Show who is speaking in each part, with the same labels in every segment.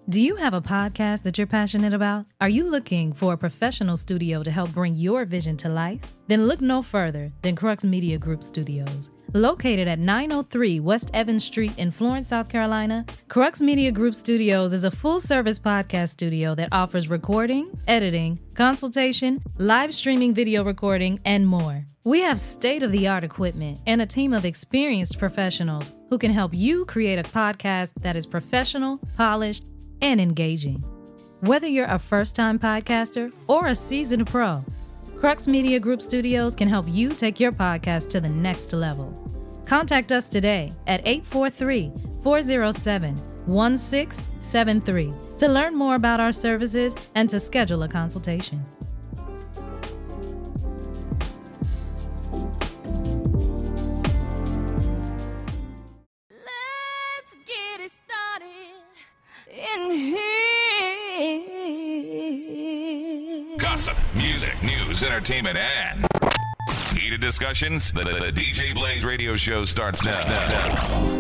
Speaker 1: Do you have a podcast that you're passionate about? Are you looking for a professional studio to help bring your vision to life? Then look no further than Crux Media Group Studios. Located at 903 West Evans Street in Florence, South Carolina, Crux Media Group Studios is a full-service podcast studio that offers recording, editing, consultation, live streaming video recording, and more. We have state-of-the-art equipment and a team of experienced professionals who can help you create a podcast that is professional, polished, and engaging. Whether you're a first-time podcaster or a seasoned pro, Crux Media Group Studios can help you take your podcast to the next level. Contact us today at 843-407-1673 to learn more about our services and to schedule a consultation.
Speaker 2: Let's get it started in here.
Speaker 3: Gossip, music, news, entertainment, and heated discussions. The DJ Blaze radio show starts now.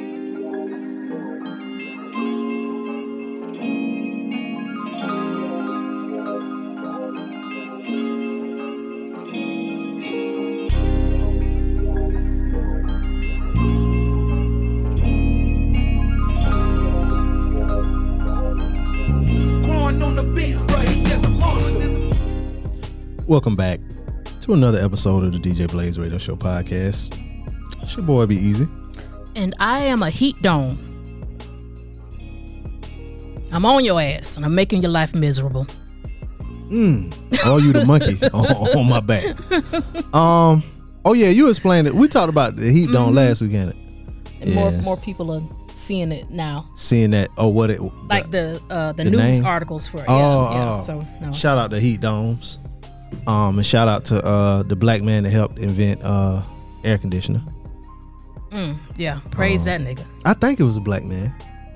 Speaker 4: Welcome back to another episode of the DJ Blaze Radio Show podcast. It's your boy Be Easy.
Speaker 5: And I am a heat dome. I'm on your ass and I'm making your life miserable.
Speaker 4: Oh, you the monkey on my back. Oh yeah, you explained it. We talked about the heat dome last weekend.
Speaker 5: And more people are seeing it now.
Speaker 4: Seeing that,
Speaker 5: Like the news
Speaker 4: name?
Speaker 5: articles for it. So no.
Speaker 4: Shout out to heat domes. And shout out to the black man that helped invent air conditioner.
Speaker 5: Praise that nigga.
Speaker 4: I think it was a black man.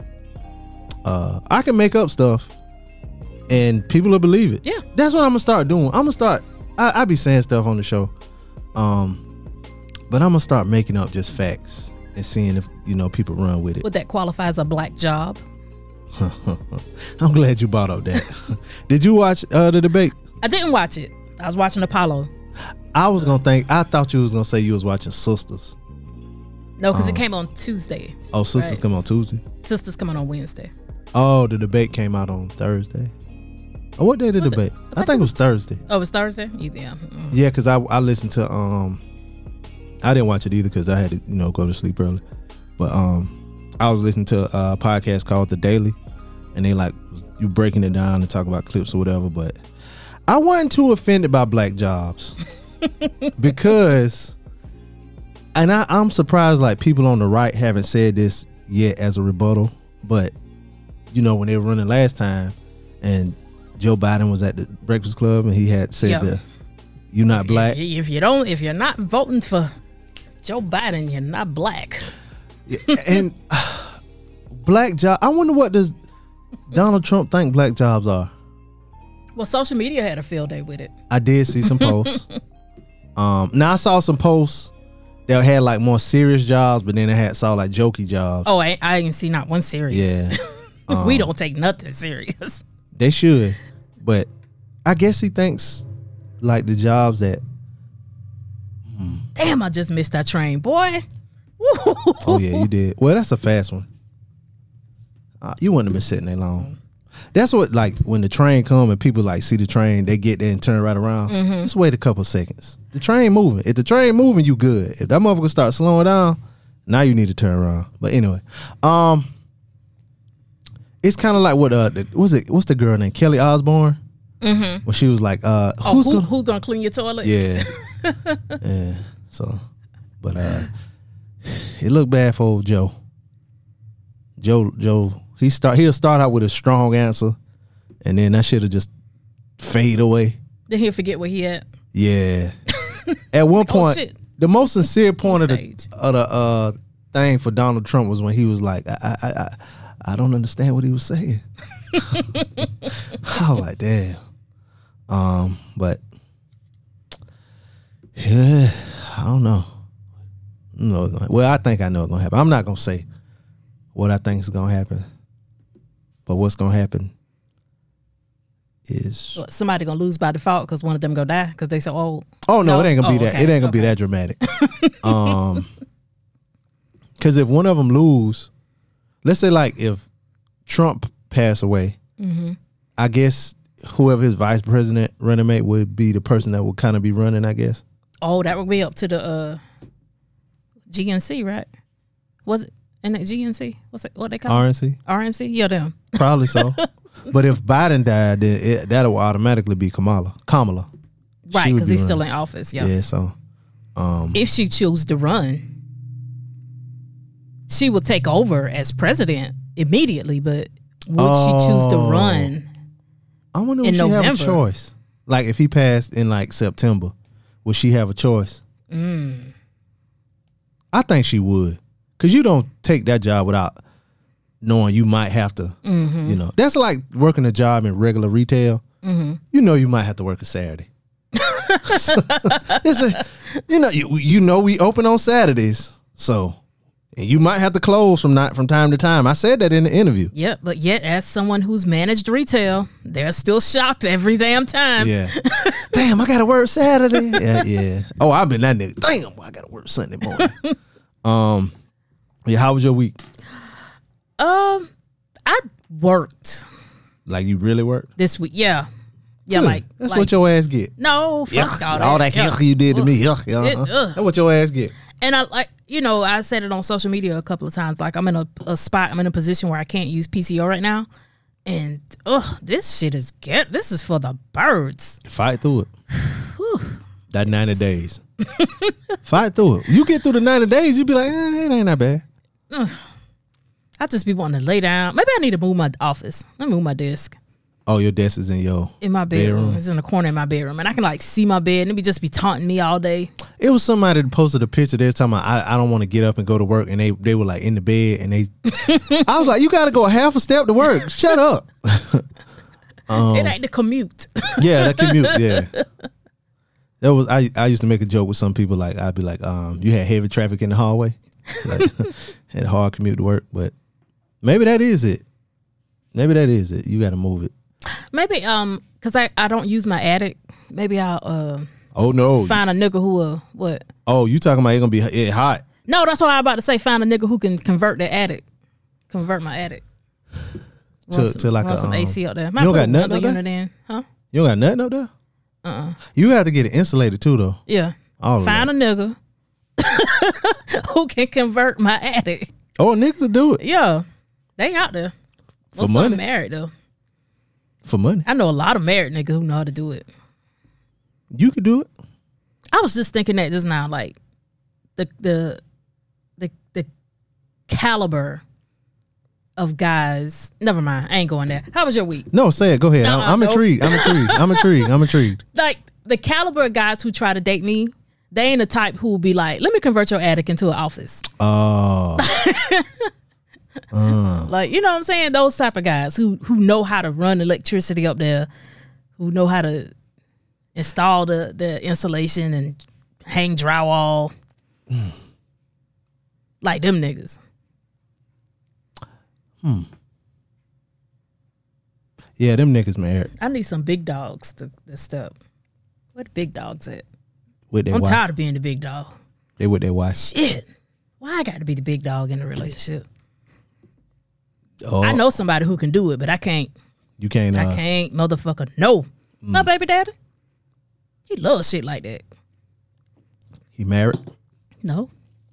Speaker 4: I can make up stuff and people will believe it.
Speaker 5: Yeah.
Speaker 4: That's what I'm gonna start doing. I be saying stuff on the show. But I'm gonna start making up just facts and seeing if people run with it.
Speaker 5: Would that qualify as a black job?
Speaker 4: I'm glad you brought up that. Did you watch the debate?
Speaker 5: I didn't watch it. I was watching Apollo.
Speaker 4: I thought you was gonna say you was watching Sisters.
Speaker 5: No, because it came on Tuesday.
Speaker 4: Oh, Sisters
Speaker 5: right?
Speaker 4: come on Tuesday?
Speaker 5: Sisters coming on Wednesday.
Speaker 4: Oh, the debate came out on Thursday. Oh, what day did the debate? I think it was Thursday.
Speaker 5: Oh, it was Thursday? Yeah.
Speaker 4: Yeah, because I listened to I didn't watch it either because I had to go to sleep early. But I was listening to a podcast called The Daily, and they you breaking it down and talk about clips or whatever. But I wasn't too offended by black jobs because, and I'm surprised people on the right haven't said this yet as a rebuttal. But when they were running last time, and Joe Biden was at the Breakfast Club, and he had said "You're not black."
Speaker 5: If you're not voting for Joe Biden, you're not black.
Speaker 4: Yeah, and black job. I wonder what does Donald Trump think black jobs are.
Speaker 5: Well, social media had a field day with it.
Speaker 4: I did see some posts. Now I saw some posts that had more serious jobs, but then I saw jokey jobs.
Speaker 5: Oh, I didn't see not one serious.
Speaker 4: Yeah.
Speaker 5: We don't take nothing serious.
Speaker 4: They should, but I guess he thinks the jobs that.
Speaker 5: Damn, I just missed that train, boy.
Speaker 4: Oh yeah, you did. Well, that's a fast one. You wouldn't have been sitting there long. That's what when the train come and people see the train, they get there and turn right around. Just wait a couple seconds. The train moving. If the train moving, you good. If that motherfucker start slowing down, now you need to turn around. But anyway, it's kind of like what what's the girl named Kelly Osbourne? When she was who's
Speaker 5: gonna clean your toilet?
Speaker 4: Yeah. Yeah. So, but it looked bad for old Joe. Joe, he'll start out with a strong answer, and then that shit'll just fade away.
Speaker 5: Then he'll forget where he at.
Speaker 4: Yeah. At one point, the most sincere point of the thing for Donald Trump was when he was like, I don't understand what he was saying. I was like, damn. But yeah, I don't know. Well, I think I know what's gonna happen. I'm not gonna say what I think is gonna happen. But what's gonna happen is
Speaker 5: Somebody gonna lose by default because one of them gonna die because they so old.
Speaker 4: oh no, it ain't gonna be that.
Speaker 5: Okay,
Speaker 4: It ain't gonna be that dramatic. Because if one of them lose, let's say like if Trump passed away, I guess whoever his vice president running mate would be the person that would kind of be running. I guess.
Speaker 5: Oh, that would be up to the GNC, right? Was it in the GNC? What they call it?
Speaker 4: RNC,
Speaker 5: RNC? Yeah, them.
Speaker 4: probably so. But if Biden died, then that will automatically be Kamala.
Speaker 5: Right,
Speaker 4: She would
Speaker 5: because
Speaker 4: be
Speaker 5: he's still
Speaker 4: running.
Speaker 5: in office. Yeah.
Speaker 4: Yeah. So.
Speaker 5: If she chooses to run, she will take over as president immediately. But would she choose to run?
Speaker 4: I wonder if
Speaker 5: in
Speaker 4: she have a
Speaker 5: November?
Speaker 4: choice. Like if he passed in like September, would she have a choice? I think she would, because you don't take that job without knowing you might have to. You know, that's like working a job in regular retail. You know, you might have to work a Saturday. You know, we open on Saturdays, so and you might have to close from time to time. I said that in the interview.
Speaker 5: Yep, but yet as someone who's managed retail, they're still shocked every damn time.
Speaker 4: Yeah. Damn, I gotta work Saturday. Yeah. Oh, I've been that nigga. Damn, I gotta work Sunday morning. Yeah, how was your week?
Speaker 5: I worked
Speaker 4: Like you really worked?
Speaker 5: this week. Yeah. Yeah,
Speaker 4: Good.
Speaker 5: like
Speaker 4: That's
Speaker 5: like,
Speaker 4: what your ass get.
Speaker 5: no, fuck
Speaker 4: All that
Speaker 5: Yuck.
Speaker 4: you did to me.
Speaker 5: Ugh.
Speaker 4: Uh-huh.
Speaker 5: Ugh.
Speaker 4: That's what your ass get.
Speaker 5: And I like, I said it on social media a couple of times. Like I'm in a spot, I'm in a position where I can't use PCO right now. And this shit this is for the birds.
Speaker 4: Fight through it. That 90 days. Fight through it. You get through the 90 days, you be like, it ain't that bad.
Speaker 5: I just be wanting to lay down. Maybe I need to move my office. Let me move my desk.
Speaker 4: Oh, your desk is in your
Speaker 5: In my bedroom. It's in the corner of my bedroom. And I can like see my bed and it be just be taunting me all day.
Speaker 4: It was somebody that posted a picture. They were talking about, I don't want to get up and go to work. And they were like in the bed. And I was like, you got to go a half a step to work. Shut up.
Speaker 5: It ain't the commute.
Speaker 4: Yeah, that commute. Yeah. That was I used to make a joke with some people. Like I'd be like, you had heavy traffic in the hallway. Like, had a hard commute to work. But maybe that is it. You got to move it.
Speaker 5: Maybe because I don't use my attic. Maybe I'll
Speaker 4: Oh no.
Speaker 5: find a nigga who what?
Speaker 4: Oh, you talking about it gonna be hot?
Speaker 5: No, that's what I was about to say. Find a nigga who can convert my attic. Run some AC up there.
Speaker 4: You don't got nothing up there?
Speaker 5: unit in, huh?
Speaker 4: You don't got nothing up there? You have to get it insulated too, though.
Speaker 5: Yeah.
Speaker 4: All of
Speaker 5: Find
Speaker 4: that.
Speaker 5: a nigga who can convert my attic.
Speaker 4: Oh, niggas will do it
Speaker 5: Yeah, they out there.
Speaker 4: for
Speaker 5: Most of
Speaker 4: money.
Speaker 5: them married though.
Speaker 4: For money,
Speaker 5: I know a lot of married niggas who know how to do it.
Speaker 4: you could do it.
Speaker 5: I was just thinking that just now, like the caliber of guys. Never mind, I ain't going there. How was your week?
Speaker 4: No, say it. Go ahead.
Speaker 5: No,
Speaker 4: I'm
Speaker 5: no.
Speaker 4: intrigued. I'm intrigued.
Speaker 5: Like the caliber of guys who try to date me, they ain't the type who will be like, let me convert your attic into an office.
Speaker 4: Oh,
Speaker 5: Like, you know what I'm saying? Those type of guys who know how to run electricity up there, who know how to install the insulation and hang drywall. Like them niggas.
Speaker 4: yeah, them niggas married
Speaker 5: I need some big dogs to step. Where the big dogs at?
Speaker 4: with their
Speaker 5: I'm
Speaker 4: wife.
Speaker 5: tired of being the big dog.
Speaker 4: They with their wife.
Speaker 5: Shit. Why I got to be the big dog in a relationship?
Speaker 4: Oh,
Speaker 5: I know somebody who can do it, but I can't.
Speaker 4: you can't.
Speaker 5: I can't, motherfucker. No. My baby daddy. He loves shit like that.
Speaker 4: He married.
Speaker 5: No.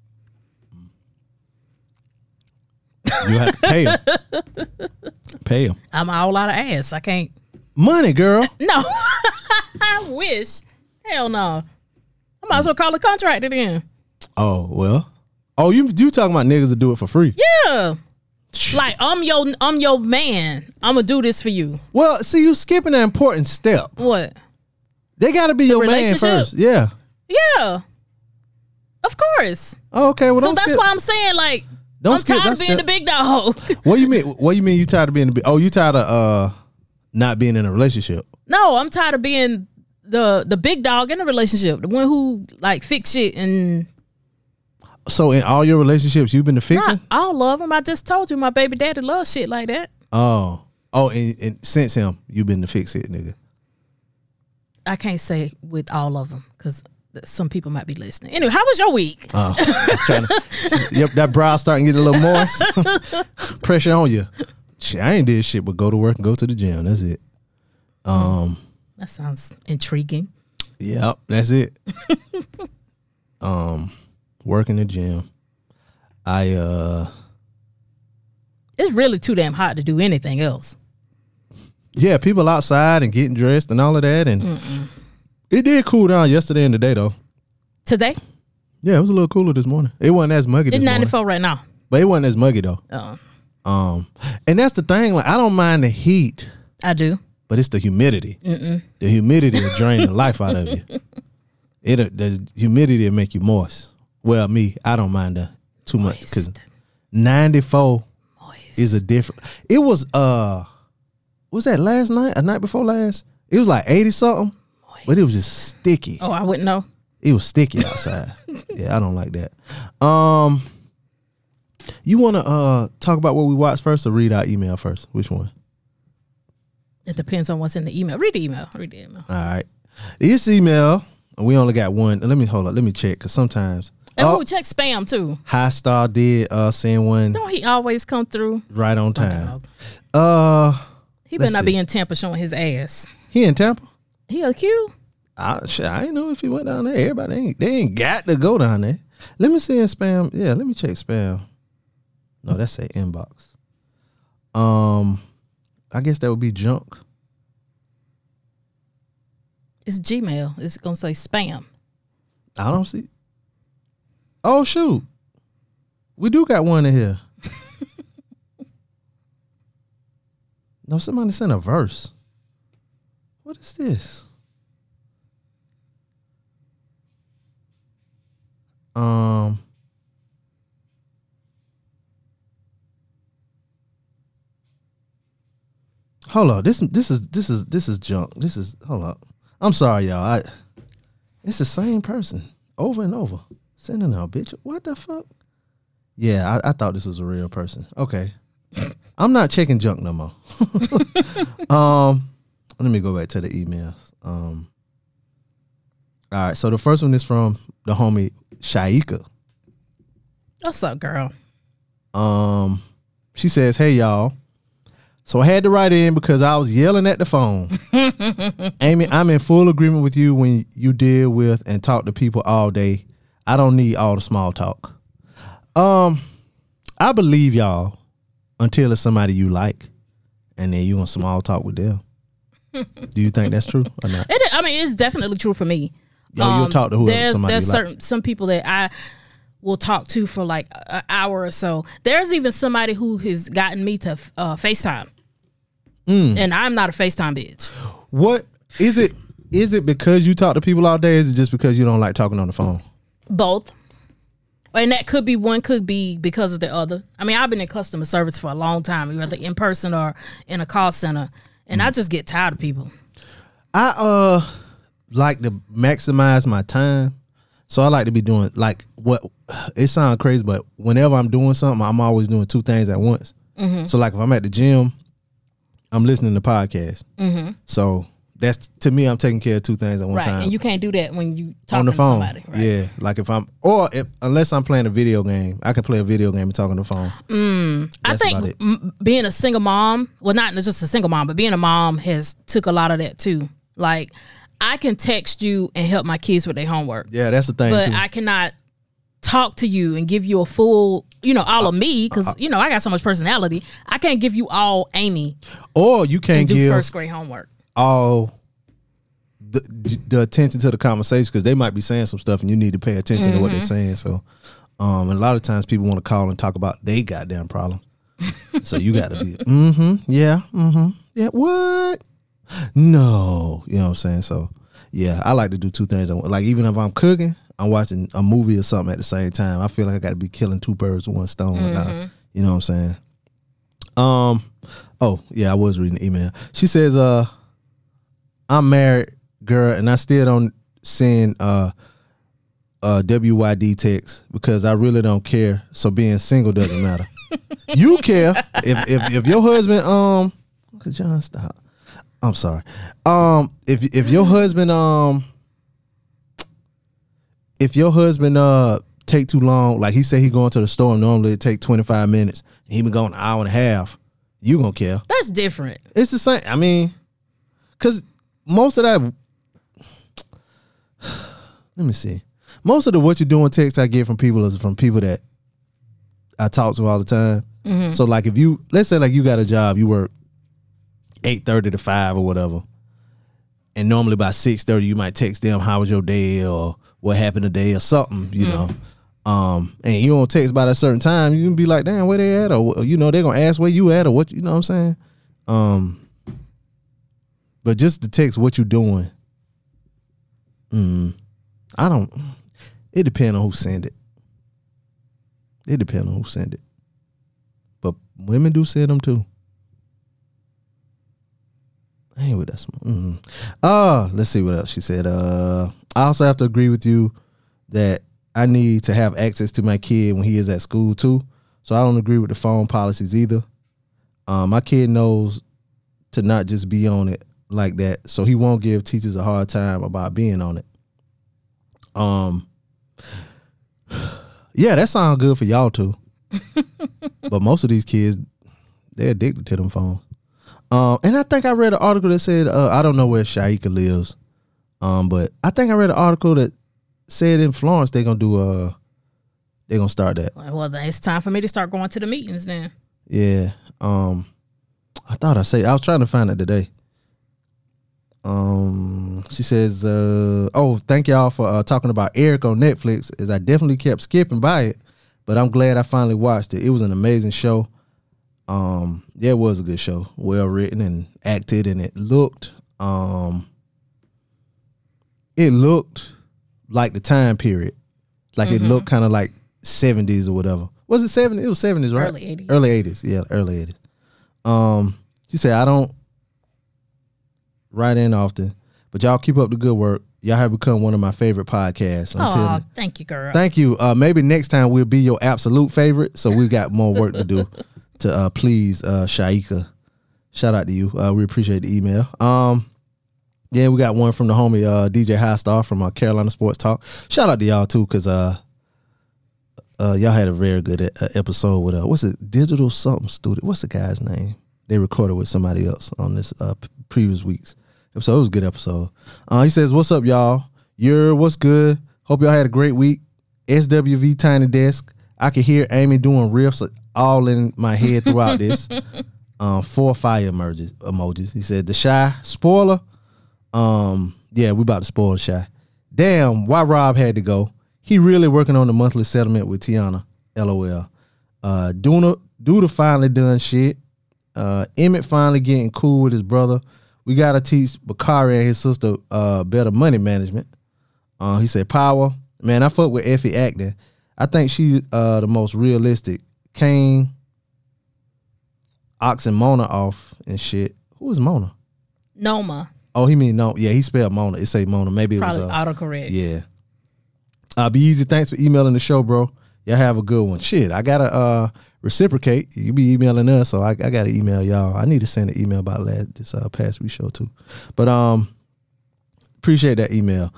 Speaker 4: You have to pay him. Pay him
Speaker 5: I'm all out of ass. I can't.
Speaker 4: money, girl.
Speaker 5: No. I wish. Hell no. I might as well call a contractor then.
Speaker 4: Oh well. Oh, you talking about niggas that do it for free?
Speaker 5: Yeah. Like I'm your man. I'm gonna do this for you.
Speaker 4: Well, see, you skipping an important step.
Speaker 5: What?
Speaker 4: They got to be your man
Speaker 5: relationship?
Speaker 4: first. Yeah.
Speaker 5: Yeah. Of course.
Speaker 4: Oh, okay. Well,
Speaker 5: So
Speaker 4: don't
Speaker 5: that's
Speaker 4: skip.
Speaker 5: why I'm saying like
Speaker 4: Don't
Speaker 5: I'm
Speaker 4: skip
Speaker 5: tired
Speaker 4: that
Speaker 5: of being the
Speaker 4: step.
Speaker 5: big dog.
Speaker 4: What you mean? What you mean? You tired of being the big? Oh, you tired of not being in a relationship?
Speaker 5: No, I'm tired of being the big dog in a relationship. The one who like fix shit and
Speaker 4: So in all your relationships, you've been the fixing?
Speaker 5: not all of them. I just told you my baby daddy loves shit like that.
Speaker 4: And since him, you been the fix it nigga.
Speaker 5: I can't say with all of them because some people might be listening. Anyway, how was your week?
Speaker 4: Yep, that brow starting to get a little moist. Pressure on you. Shit, I ain't did shit but go to work and go to the gym. That's it.
Speaker 5: That sounds intriguing.
Speaker 4: Yep, that's it. Work in the gym.
Speaker 5: It's really too damn hot to do anything else.
Speaker 4: Yeah, people outside and getting dressed and all of that, and it did cool down yesterday and today though.
Speaker 5: Today?
Speaker 4: Yeah, it was a little cooler this morning. It wasn't as muggy.
Speaker 5: It's 94 right now.
Speaker 4: But it wasn't as muggy though. And that's the thing. Like, I don't mind the heat.
Speaker 5: I do.
Speaker 4: But it's the humidity. The humidity will drain the life out of you. The humidity will make you moist. Well, me, I don't mind that too much because 94 is a different. It was that last night? A night before last? It was like 80 something, but it was just sticky.
Speaker 5: Oh, I wouldn't know.
Speaker 4: It was sticky outside. Yeah, I don't like that. You want to talk about what we watched first or read our email first? Which one?
Speaker 5: It depends on what's in the email. Read the email.
Speaker 4: All right. This email, and we only got one. Let me check because sometimes.
Speaker 5: And check spam too.
Speaker 4: High Star did send one.
Speaker 5: Don't he always come through?
Speaker 4: Right on time.
Speaker 5: He better not be in Tampa showing his ass.
Speaker 4: He in Tampa?
Speaker 5: He a Q?
Speaker 4: I didn't know if he went down there. Everybody they ain't got to go down there. Let me see in spam. Yeah, let me check spam. No, that's a inbox. I guess that would be junk.
Speaker 5: It's Gmail. It's gonna say spam.
Speaker 4: I don't see. Oh shoot, we do got one in here. No, somebody sent a verse. What is this? Hold on. This is junk. Hold up. I'm sorry, y'all. It's the same person over and over. Sending out, bitch. What the fuck? Yeah, I thought this was a real person. Okay. I'm not checking junk no more. Let me go back to the emails. All right, so the first one is from the homie Shaika.
Speaker 5: What's up, girl?
Speaker 4: She says, "Hey y'all. So I had to write in because I was yelling at the phone. Amy, I'm in full agreement with you when you deal with and talk to people all day. I don't need all the small talk. I believe y'all until it's somebody you like, and then you want small talk with them. Do you think that's true or not?
Speaker 5: It's definitely true for me.
Speaker 4: You'll talk to whoever somebody
Speaker 5: there's
Speaker 4: you
Speaker 5: certain
Speaker 4: like.
Speaker 5: some people that I will talk to for like an hour or so. There's even somebody who has gotten me to FaceTime. And I'm not a FaceTime bitch.
Speaker 4: What is it? Is it because you talk to people all day? Or is it just because you don't like talking on the phone?
Speaker 5: Both. And that could be one, could be because of the other. I mean, I've been in customer service for a long time, whether in person or in a call center, and I just get tired of people.
Speaker 4: I like to maximize my time. So I like to be doing like what it sounds crazy, but whenever I'm doing something, I'm always doing two things at once. So like if I'm at the gym, I'm listening to podcasts. So that's, to me, I'm taking care of two things at one time.
Speaker 5: Right, and you can't do that when you talking
Speaker 4: on the phone.
Speaker 5: to somebody. Right?
Speaker 4: Yeah, like unless I'm playing a video game, I can play a video game and talk on the phone.
Speaker 5: I think being a single mom, well, not just a single mom, but being a mom has took a lot of that too. Like, I can text you and help my kids with their homework.
Speaker 4: Yeah, that's the thing
Speaker 5: but
Speaker 4: too.
Speaker 5: I cannot talk to you and give you a full, all of me, because I got so much personality. I can't give you all Amy.
Speaker 4: Or you can't
Speaker 5: do
Speaker 4: give
Speaker 5: first grade homework.
Speaker 4: All the attention to the conversation, because they might be saying some stuff and you need to pay attention to what they're saying. So, and a lot of times people want to call and talk about they goddamn problem. So you got to be, yeah, what? No, you know what I'm saying? So, yeah, I like to do two things. Like, even if I'm cooking, I'm watching a movie or something at the same time. I feel like I got to be killing two birds with one stone. You know what I'm saying? Oh, yeah, I was reading the email. She says, I'm married, girl, and I still don't send WYD texts because I really don't care. So being single doesn't matter. You care if your husband Uncle John, stop. I'm sorry. If your husband take too long, like he said he going to the store and normally it take 25 minutes, and he been going an hour and a half, you gonna care.
Speaker 5: That's different.
Speaker 4: It's the same. I mean, because most of that, let me see. Most of the what you doing text I get from people is from people that I talk to all the time. Mm-hmm. So like if you, let's say like you got a job, you work 8:30 to 5 or whatever, and normally by 6:30 you might text them how was your day or what happened today or something, you know. And you don't text by a certain time, you can be like, damn, where they at? Or you know, they're gonna ask where you at or what, you know what I'm saying? But just to text what you doing, I don't, it depends on who send it. It depends on who send it. But women do send them too. Anyway, that's let's see what else she said. I also have to agree with you that I need to have access to my kid when he is at school too. So I don't agree with the phone policies either. My kid knows to not just be on it like that, so he won't give teachers a hard time about being on it. Yeah, that sounds good for y'all too. But most of these kids, they're addicted to them phones. And I think I read an article that said, I don't know where Shaika lives, but I think I read an article that said in Florence they're gonna start that.
Speaker 5: Well, then it's time for me to start going to the meetings then.
Speaker 4: Yeah. I was trying to find it today. She says, thank y'all for talking about Eric on Netflix, as I definitely kept skipping by it, but I'm glad I finally watched it. It was an amazing show. It was a good show, well written and acted, and it looked like the time period, like it looked kind of like 70s or whatever. Was it 70s? It was 70s, right? Early 80s. Yeah, early 80s. She said, I don't write in often, but y'all keep up the good work. Y'all have become one of my favorite podcasts.
Speaker 5: Oh, thank you, girl.
Speaker 4: Thank you. Maybe next time we'll be your absolute favorite, so we got more work to do to please Shaika. Shout out to you. We appreciate the email. Yeah, we got one from the homie DJ High Star from Carolina Sports Talk. Shout out to y'all too, because y'all had a very good episode with what's it, Digital something Studio. What's the guy's name? They recorded with somebody else on this previous week's episode. It was a good episode. He says, what's up, y'all? What's good? Hope y'all had a great week. SWV Tiny Desk. I could hear Amy doing riffs all in my head throughout this. 4 fire emojis. He said, the Shy spoiler. Yeah, we about to spoil the Shy. Damn, why Rob had to go. He really working on the monthly settlement with Tiana. LOL. Duda finally done shit. Emmett finally getting cool with his brother. We gotta teach Bakari and his sister better money management. He said, Power. Man, I fuck with Effie acting. I think she's the most realistic. Kane, Ox and Mona off and shit. Who is Mona?
Speaker 5: Noma.
Speaker 4: Oh, he mean no. Yeah, he spelled Mona. It say Mona. Maybe
Speaker 5: probably
Speaker 4: it was
Speaker 5: autocorrect.
Speaker 4: Yeah. Be easy. Thanks for emailing the show, bro. Y'all have a good one. Shit, I gotta reciprocate. You be emailing us, so I gotta email y'all. I need to send an email about this past week show too. But appreciate that email.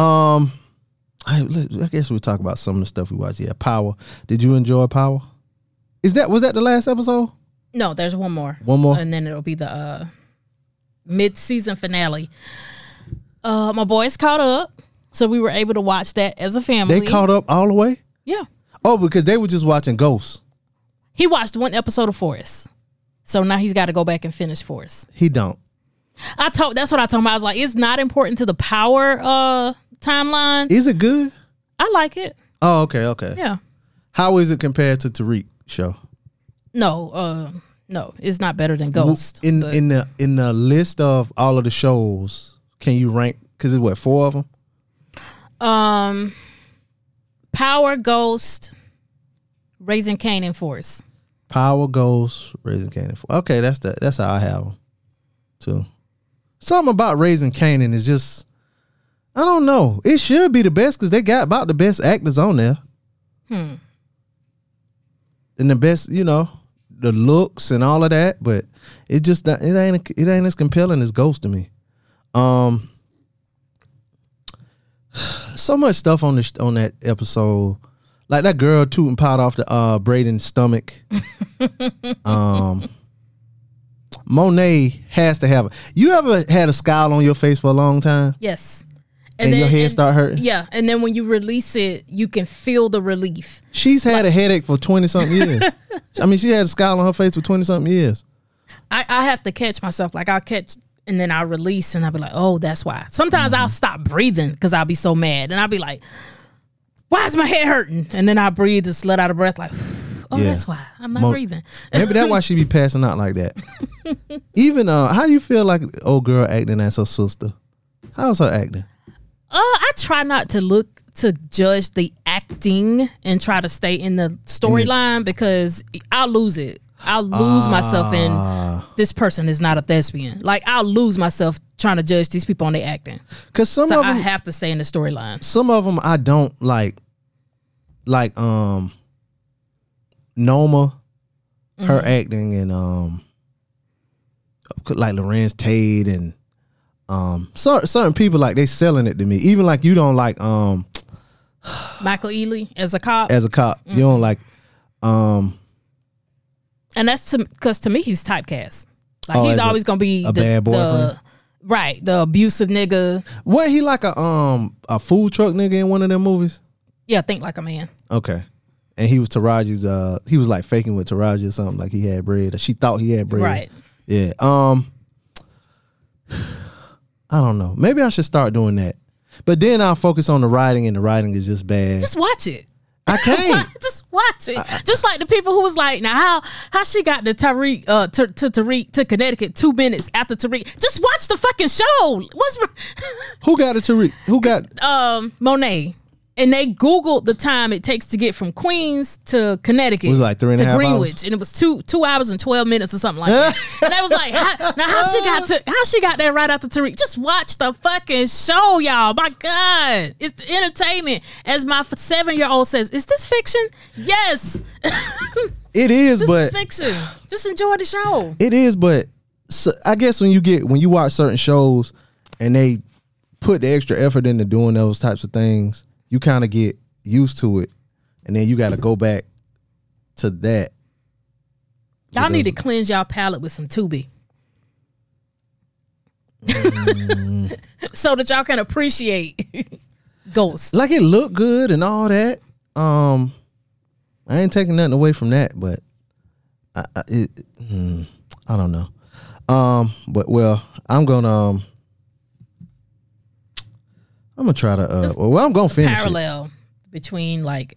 Speaker 4: I guess we'll talk about some of the stuff we watched. Yeah, Power. Did you enjoy Power? Was that the last episode?
Speaker 5: No, there's one more.
Speaker 4: One more?
Speaker 5: And then it'll be the mid-season finale. My boys caught up, so we were able to watch that as a family.
Speaker 4: They caught up all the way?
Speaker 5: Yeah.
Speaker 4: Oh, because they were just watching Ghosts.
Speaker 5: He watched one episode of Forrest. So now he's got to go back and finish Forrest.
Speaker 4: He don't.
Speaker 5: That's what I told him. I was like, it's not important to the Power timeline.
Speaker 4: Is it good?
Speaker 5: I like it.
Speaker 4: Oh, okay.
Speaker 5: Yeah.
Speaker 4: How is it compared to Tariq show?
Speaker 5: No, it's not better than Ghost.
Speaker 4: In the list of all of the shows, can you rank? Because it's what, 4 of them?
Speaker 5: Power, Ghost, Raising Cain, and Force.
Speaker 4: Power, Ghost, Raising Cain, and Force. Okay, that's how I have them too. Something about Raising Kanan is just, I don't know. It should be the best because they got about the best actors on there. and the best, you know, the looks and all of that, but it just it ain't as compelling as Ghost to me. So much stuff on that episode, like that girl tooting pot off the Braden's stomach. Monet has to have. You ever had a scowl on your face for a long time?
Speaker 5: Yes.
Speaker 4: And your head start hurting?
Speaker 5: Yeah. And then when you release it, you can feel the relief.
Speaker 4: She's had a headache for 20-something years. I mean, she had a scowl on her face for 20-something years.
Speaker 5: I have to catch myself. Like, I'll catch and then I'll release and I'll be like, oh, that's why. Sometimes I'll stop breathing because I'll be so mad. And I'll be like, why is my head hurting? And then I breathe, just let out a breath like, oh, that's why. I'm not breathing.
Speaker 4: Maybe that's why she be passing out like that. Even, how do you feel like old girl acting as her sister? How's her acting?
Speaker 5: I try not to look to judge the acting and try to stay in the storyline because I'll lose it. I'll lose myself in this person is not a thespian. Like, I'll lose myself trying to judge these people on their acting.
Speaker 4: Because some of them,
Speaker 5: I have to stay in the storyline.
Speaker 4: Some of them I don't like Noma, her acting, and like Lorenz Tate and certain people, like, they selling it to me. Even like you don't like
Speaker 5: Michael Ealy as a cop.
Speaker 4: You don't like
Speaker 5: and that's because to me he's typecast. Like, he's always gonna be
Speaker 4: a bad boyfriend.
Speaker 5: The abusive nigga.
Speaker 4: Wasn't he like a food truck nigga in one of them movies?
Speaker 5: Yeah, Think Like a Man.
Speaker 4: Okay. And he was Taraji's he was like faking with Taraji or something, like he had bread, or she thought he had bread.
Speaker 5: Right.
Speaker 4: Yeah. I don't know. Maybe I should start doing that. But then I'll focus on the writing, and the writing is just bad.
Speaker 5: Just watch it.
Speaker 4: I can't.
Speaker 5: Just watch it. Just like the people who was like, now how she got to Tariq to Connecticut 2 minutes after Tariq. Just watch the fucking show.
Speaker 4: Who got it, Tariq? Who got
Speaker 5: Monet? And they Googled the time it takes to get from Queens to Connecticut.
Speaker 4: It was like 3.5 hours.
Speaker 5: Greenwich, and it was 2 hours and 12 minutes or something like that. And I was like, how she got there right after Tariq? Just watch the fucking show, y'all. My God, it's entertainment. As my 7-year-old says, is this fiction? Yes,
Speaker 4: it is.
Speaker 5: This
Speaker 4: but
Speaker 5: is fiction. Just enjoy the show.
Speaker 4: It is, but I guess when you watch certain shows and they put the extra effort into doing those types of things, you kind of get used to it, and then you got to go back to that.
Speaker 5: Y'all need to cleanse y'all palate with some Tubi. So that y'all can appreciate Ghost.
Speaker 4: Like, it looked good and all that. I ain't taking nothing away from that, but I don't know. But well, I'm gonna try to I'm gonna finish
Speaker 5: parallel between like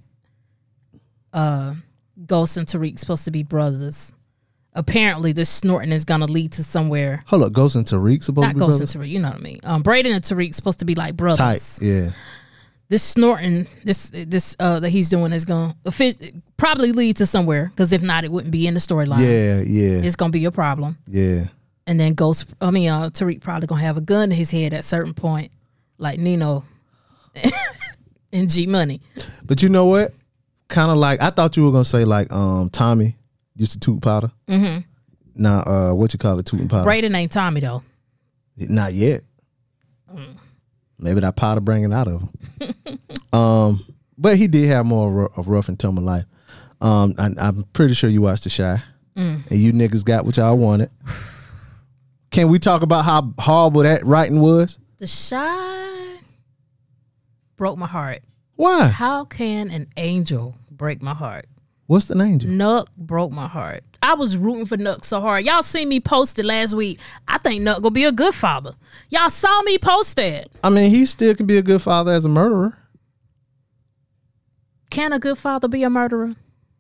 Speaker 5: Ghost and Tariq supposed to be brothers. Apparently this snorting is gonna lead to somewhere.
Speaker 4: Hold up, Ghost and Tariq supposed to be
Speaker 5: Ghost
Speaker 4: brothers?
Speaker 5: and Tariq, you know what I mean. Braden and Tariq supposed to be like brothers.
Speaker 4: Tight, yeah.
Speaker 5: This snorting, this that he's doing is gonna probably lead to somewhere, because if not, it wouldn't be in the storyline.
Speaker 4: Yeah.
Speaker 5: It's gonna be a problem.
Speaker 4: Yeah.
Speaker 5: And then Tariq probably gonna have a gun to his head at a certain point, like Nino and G Money.
Speaker 4: But you know what? Kind of like, I thought you were gonna say like Tommy used to toot powder. Mm-hmm. Now, what you call it, tooting powder?
Speaker 5: Braden ain't Tommy though.
Speaker 4: Not yet. Maybe that powder bringing out of him. But he did have more of rough and tumble life. I'm pretty sure you watched The Chi, and you niggas got what y'all wanted. Can we talk about how horrible that writing was?
Speaker 5: The Chi broke my heart.
Speaker 4: Why?
Speaker 5: How can an angel break my heart?
Speaker 4: What's an angel?
Speaker 5: Nuck broke my heart. I was rooting for Nuck so hard. Y'all seen me post it last week. I think Nuck gonna be a good father. Y'all saw me post that.
Speaker 4: I mean, he still can be a good father as a murderer.
Speaker 5: Can a good father be a murderer?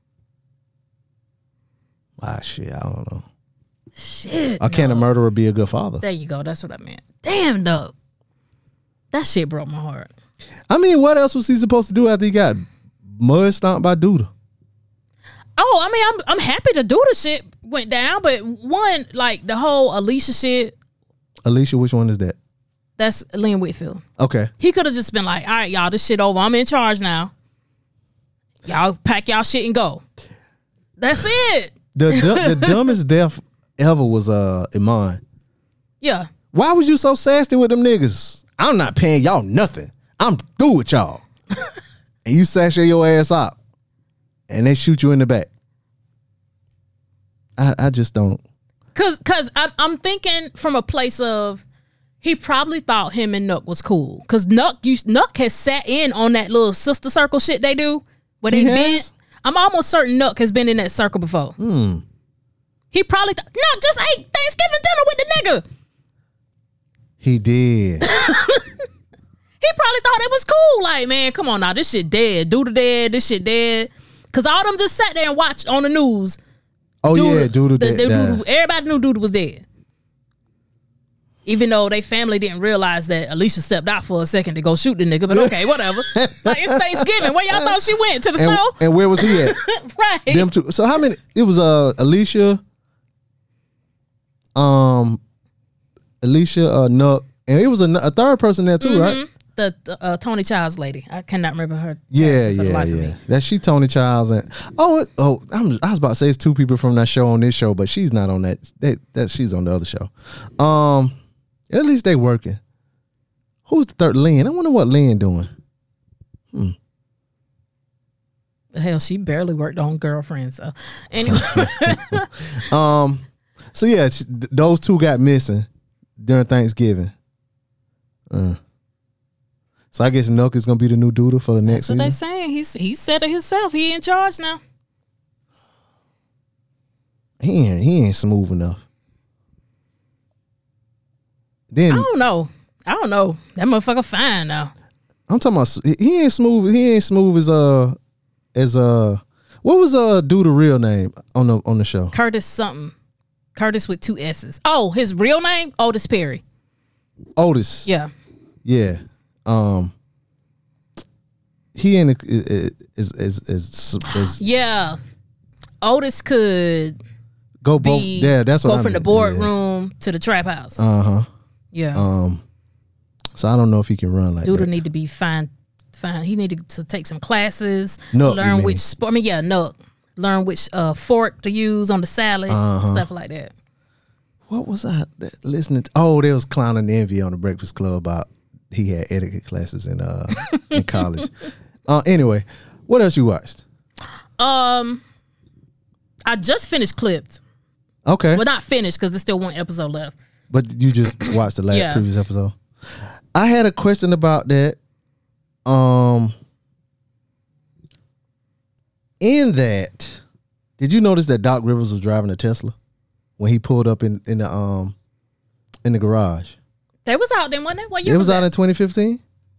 Speaker 4: Shit, I don't know.
Speaker 5: Shit.
Speaker 4: Or can a murderer be a good father?
Speaker 5: There you go. That's what I meant. Damn, Nuck. That shit broke my heart.
Speaker 4: I mean, what else was he supposed to do after he got mud stomped by Duda?
Speaker 5: Oh, I mean, I'm happy the Duda shit went down, but one, like the whole Alicia shit.
Speaker 4: Alicia, which one is that?
Speaker 5: That's Lynn Whitfield.
Speaker 4: Okay.
Speaker 5: He could have just been like, all right, y'all, this shit over. I'm in charge now. Y'all pack y'all shit and go. That's it.
Speaker 4: The dumbest death ever was Iman.
Speaker 5: Yeah.
Speaker 4: Why was you so sassy with them niggas? I'm not paying y'all nothing. I'm through with y'all. And you sashay your ass up. And they shoot you in the back. I just don't.
Speaker 5: Cause I'm thinking from a place of he probably thought him and Nuck was cool. Cause Nuck has sat in on that little sister circle shit they do where they been. I'm almost certain Nuck has been in that circle before. He probably thought Nuck just ate Thanksgiving dinner with the nigga.
Speaker 4: He did.
Speaker 5: He probably thought it was cool. Like, man, come on now, this shit dead. Doodle dead. This shit dead. Cause all them just sat there and watched on the news.
Speaker 4: Oh yeah, Doodle dead.
Speaker 5: Doodle, everybody knew Doodle was dead. Even though they family didn't realize that Alicia stepped out for a second to go shoot the nigga, but okay, whatever. Like, it's Thanksgiving. Where y'all thought she went? To the store?
Speaker 4: And where was he at?
Speaker 5: Right.
Speaker 4: Them two. So how many? It was Alicia, Nuck, and it was a third person there too, right?
Speaker 5: The Tony Childs lady. I cannot remember her.
Speaker 4: Yeah.
Speaker 5: Me.
Speaker 4: That she Tony Childs and I was about to say it's two people from that show on this show, but she's not on that. That she's on the other show. At least they working. Who's the third? Lynn. I wonder what Lynn doing.
Speaker 5: Hell, she barely worked on Girlfriend. So anyway.
Speaker 4: So yeah, those two got missing during Thanksgiving. So I guess Nuck is gonna be the new Doodle for the next season.
Speaker 5: That's what they saying. He said it himself. He in charge now.
Speaker 4: He ain't smooth enough. Then
Speaker 5: I don't know. That motherfucker fine now.
Speaker 4: I'm talking about he ain't smooth. He ain't smooth as what was Doodle real name on the show?
Speaker 5: Curtis something. Curtis with 2 S's. Oh, his real name? Otis Perry.
Speaker 4: Otis.
Speaker 5: Yeah.
Speaker 4: Yeah. He ain't is
Speaker 5: yeah. Otis could
Speaker 4: go both. Yeah, that's what
Speaker 5: go from the boardroom to the trap house. Yeah.
Speaker 4: So I don't know if he can run like
Speaker 5: Doodle
Speaker 4: that.
Speaker 5: need to be fine. He needed to take some classes.
Speaker 4: Nuck,
Speaker 5: learn which sport. Nuck. Learn which fork to use on the salad. Stuff like that.
Speaker 4: What was I listening to? Oh, they was clowning Envy on the Breakfast Club about he had etiquette classes in college. Anyway, what else you watched?
Speaker 5: I just finished Clipped.
Speaker 4: Okay.
Speaker 5: Well, not finished because there's still one episode left.
Speaker 4: But you just watched the previous episode. I had a question about that. In that, did you notice that Doc Rivers was driving a Tesla when he pulled up in the garage?
Speaker 5: They was out then, wasn't it? What year
Speaker 4: it was out
Speaker 5: that?
Speaker 4: in 2015.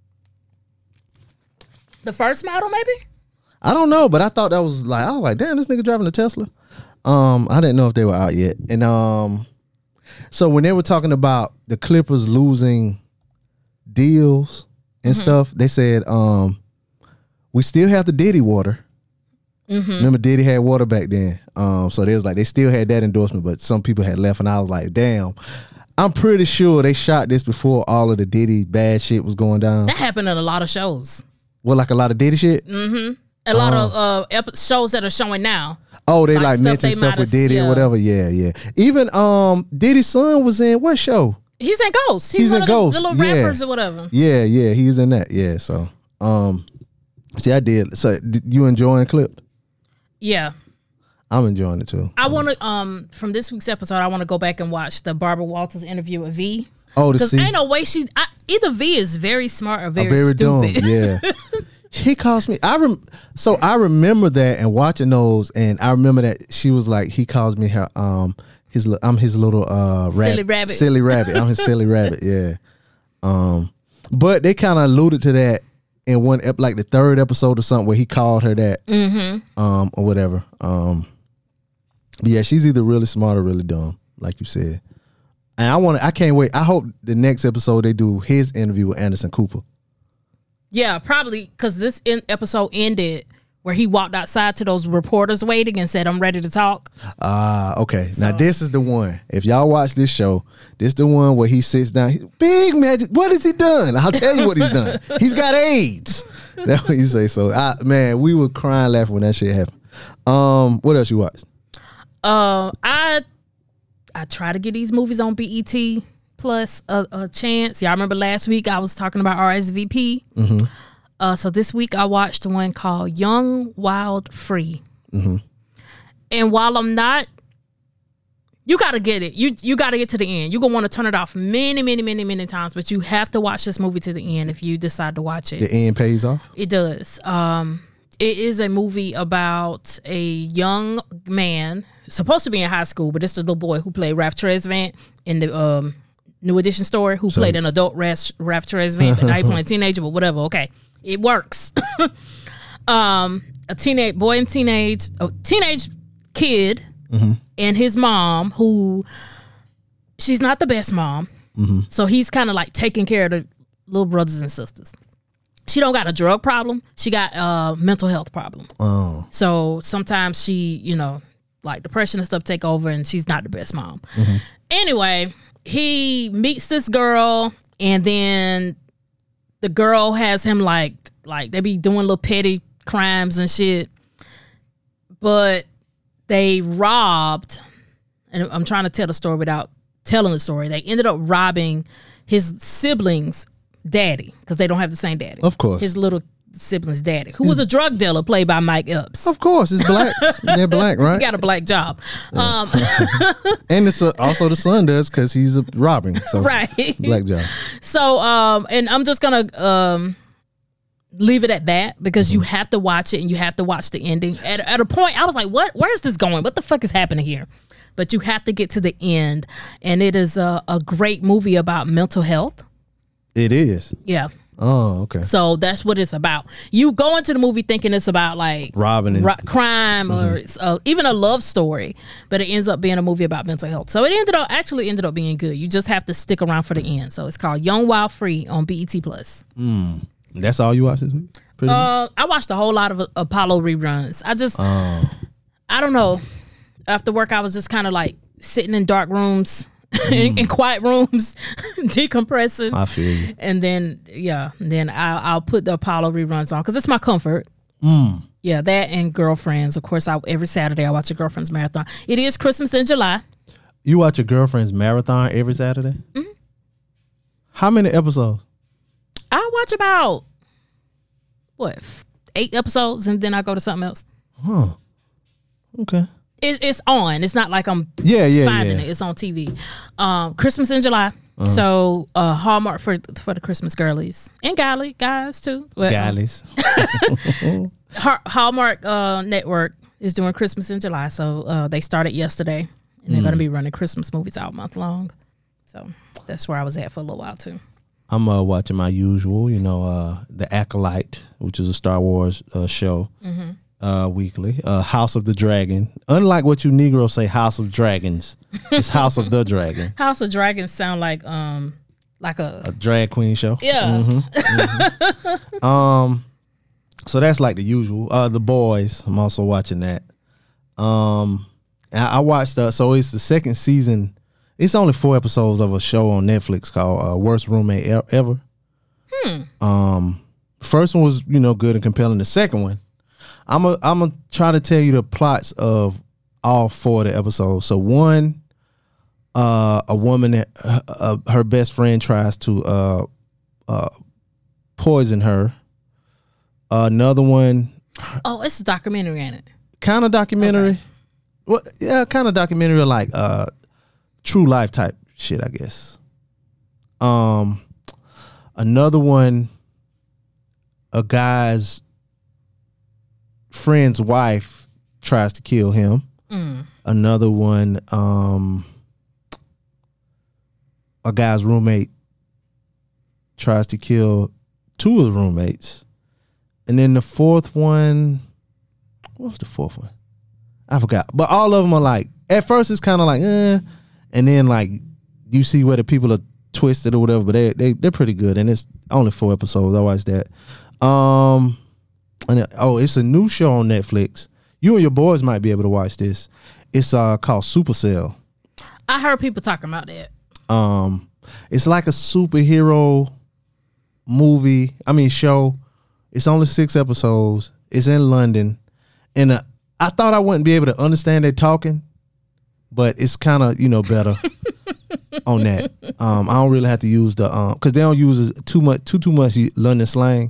Speaker 5: The first model, maybe?
Speaker 4: I don't know, but I thought I was like, damn, this nigga driving a Tesla. I didn't know if they were out yet. And so when they were talking about the Clippers losing deals and stuff, they said we still have the Diddy water. Remember Diddy had water back then. So they was like, they still had that endorsement, but some people had left, and I was like, damn. I'm pretty sure they shot this before all of the Diddy bad shit was going down.
Speaker 5: That happened in a lot of shows.
Speaker 4: Well, like a lot of Diddy shit?
Speaker 5: A lot of shows that are showing now.
Speaker 4: Oh, they like mention stuff with Diddy or whatever. Yeah. Even Diddy's son was in what show?
Speaker 5: He's in Ghost. He's one in Ghost. The little rappers or whatever.
Speaker 4: Yeah. He's in that. Yeah. So, see, I did. So, you enjoying Clip?
Speaker 5: Yeah.
Speaker 4: I'm enjoying it too.
Speaker 5: I want to from this week's episode, I want to go back and watch the Barbara Walters interview with V.
Speaker 4: Oh, to see.
Speaker 5: Because ain't no way either V is very smart or very stupid.
Speaker 4: Dumb. Yeah. She calls me. I remember that and watching those, and I remember that she was like, he calls me her I'm his little
Speaker 5: silly rabbit.
Speaker 4: Silly rabbit. I'm his silly rabbit. Yeah. But they kind of alluded to that in one like the third episode or something where he called her that. Or whatever. But yeah, she's either really smart or really dumb, like you said. And I can't wait. I hope the next episode they do his interview with Anderson Cooper.
Speaker 5: Yeah, probably because this episode ended where he walked outside to those reporters waiting and said, "I'm ready to talk."
Speaker 4: Okay. So, now this is the one. If y'all watch this show, this is the one where he sits down. Big Magic. What has he done? I'll tell you what he's done. He's got AIDS. That's what you say. So, man, we were crying laughing when that shit happened. What else you watched?
Speaker 5: I try to get these movies on BET Plus a chance. Y'all remember last week I was talking about RSVP. Mm-hmm. So this week I watched one called Young, Wild, Free. Mm-hmm. And while I'm not, you got to get it. You got to get to the end. You're going to want to turn it off many times, but you have to watch this movie to the end if you decide to watch it.
Speaker 4: The end pays off?
Speaker 5: It does. It is a movie about a young man, supposed to be in high school, but it's the little boy who played Ralph Tresvant in the New Edition story, who played an adult Ralph Tresvant, but now he's playing a teenager, but whatever. Okay, it works. A teenage kid and his mom, who she's not the best mom, so he's kind of like taking care of the little brothers and sisters. She don't got a drug problem. She got a mental health problem. Oh. So sometimes she, like depression and stuff take over, and she's not the best mom. Mm-hmm. Anyway, he meets this girl, and then the girl has him like they be doing little petty crimes and shit. But they robbed, and I'm trying to tell the story without telling the story. They ended up robbing his siblings' daddy, because they don't have the same daddy.
Speaker 4: Of course.
Speaker 5: His little sibling's daddy, who was a drug dealer played by Mike Epps.
Speaker 4: Of course, it's blacks. They're black, right?
Speaker 5: He got a black job. Yeah.
Speaker 4: And it's also the son does, because he's robbing. So
Speaker 5: right.
Speaker 4: Black job.
Speaker 5: So, and I'm just going to leave it at that, because you have to watch it, and you have to watch the ending. At a point, I was like, where is this going? What the fuck is happening here? But you have to get to the end. And it is a great movie about mental health.
Speaker 4: It is?
Speaker 5: Yeah.
Speaker 4: Oh, okay.
Speaker 5: So that's what it's about. You go into the movie thinking it's about like
Speaker 4: robbing and
Speaker 5: crime, or it's, even a love story, but it ends up being a movie about mental health. So it ended up being good. You just have to stick around for the end. So it's called Young, Wild, Free on BET Plus.
Speaker 4: That's all you watched this week?
Speaker 5: I watched a whole lot of Apollo reruns. I don't know. After work, I was just kind of like sitting in dark rooms. In quiet rooms, decompressing.
Speaker 4: I feel you.
Speaker 5: And then, I'll put the Apollo reruns on, because it's my comfort. Yeah, that and Girlfriends. Of course, every Saturday I watch a Girlfriends marathon. It is Christmas in July.
Speaker 4: You watch a Girlfriends marathon every Saturday? Mm-hmm. How many episodes?
Speaker 5: I watch about, 8 episodes, and then I go to something else.
Speaker 4: Huh. Okay.
Speaker 5: It's on. It's not like I'm finding it. It's on TV. Christmas in July. So Hallmark for the Christmas girlies and guys too.
Speaker 4: Girlies.
Speaker 5: Hallmark Network is doing Christmas in July. So they started yesterday, and they're going to be running Christmas movies all month long. So that's where I was at for a little while too.
Speaker 4: I'm watching my usual, The Acolyte, which is a Star Wars show. Mm-hmm. Weekly, House of the Dragon. Unlike what you Negroes say, House of Dragons, it's House of the Dragon.
Speaker 5: House of Dragons sound like
Speaker 4: a drag queen show.
Speaker 5: Yeah.
Speaker 4: Mm-hmm. Mm-hmm. So that's like the usual. The Boys, I'm also watching that. I watched. So it's the second season. It's only 4 episodes of a show on Netflix called Worst Roommate Ever. First one was good and compelling. The second one, I'm gonna try to tell you the plots of all 4 of the episodes. So one, a woman, her best friend tries to poison her. Another one.
Speaker 5: Oh, it's a documentary, ain't it?
Speaker 4: Kind of documentary. Okay. Well, yeah, kind of documentary, like true life type shit, I guess. Another one, a guy's friend's wife tries to kill him. Another one, a guy's roommate tries to kill 2 of the roommates. And then the 4th one, what was the 4th one? I forgot. But all of them are like, at first it's kind of like, and then like you see where the people are twisted or whatever, but they're pretty good. And it's only 4 episodes. I watched that. It's a new show on Netflix. You and your boys might be able to watch this. It's called Supercell.
Speaker 5: I heard people talking about that.
Speaker 4: It's like a superhero show. It's only 6 episodes. It's in London, and I thought I wouldn't be able to understand their talking, but it's kind of better on that. I don't really have to use the because they don't use too much London slang.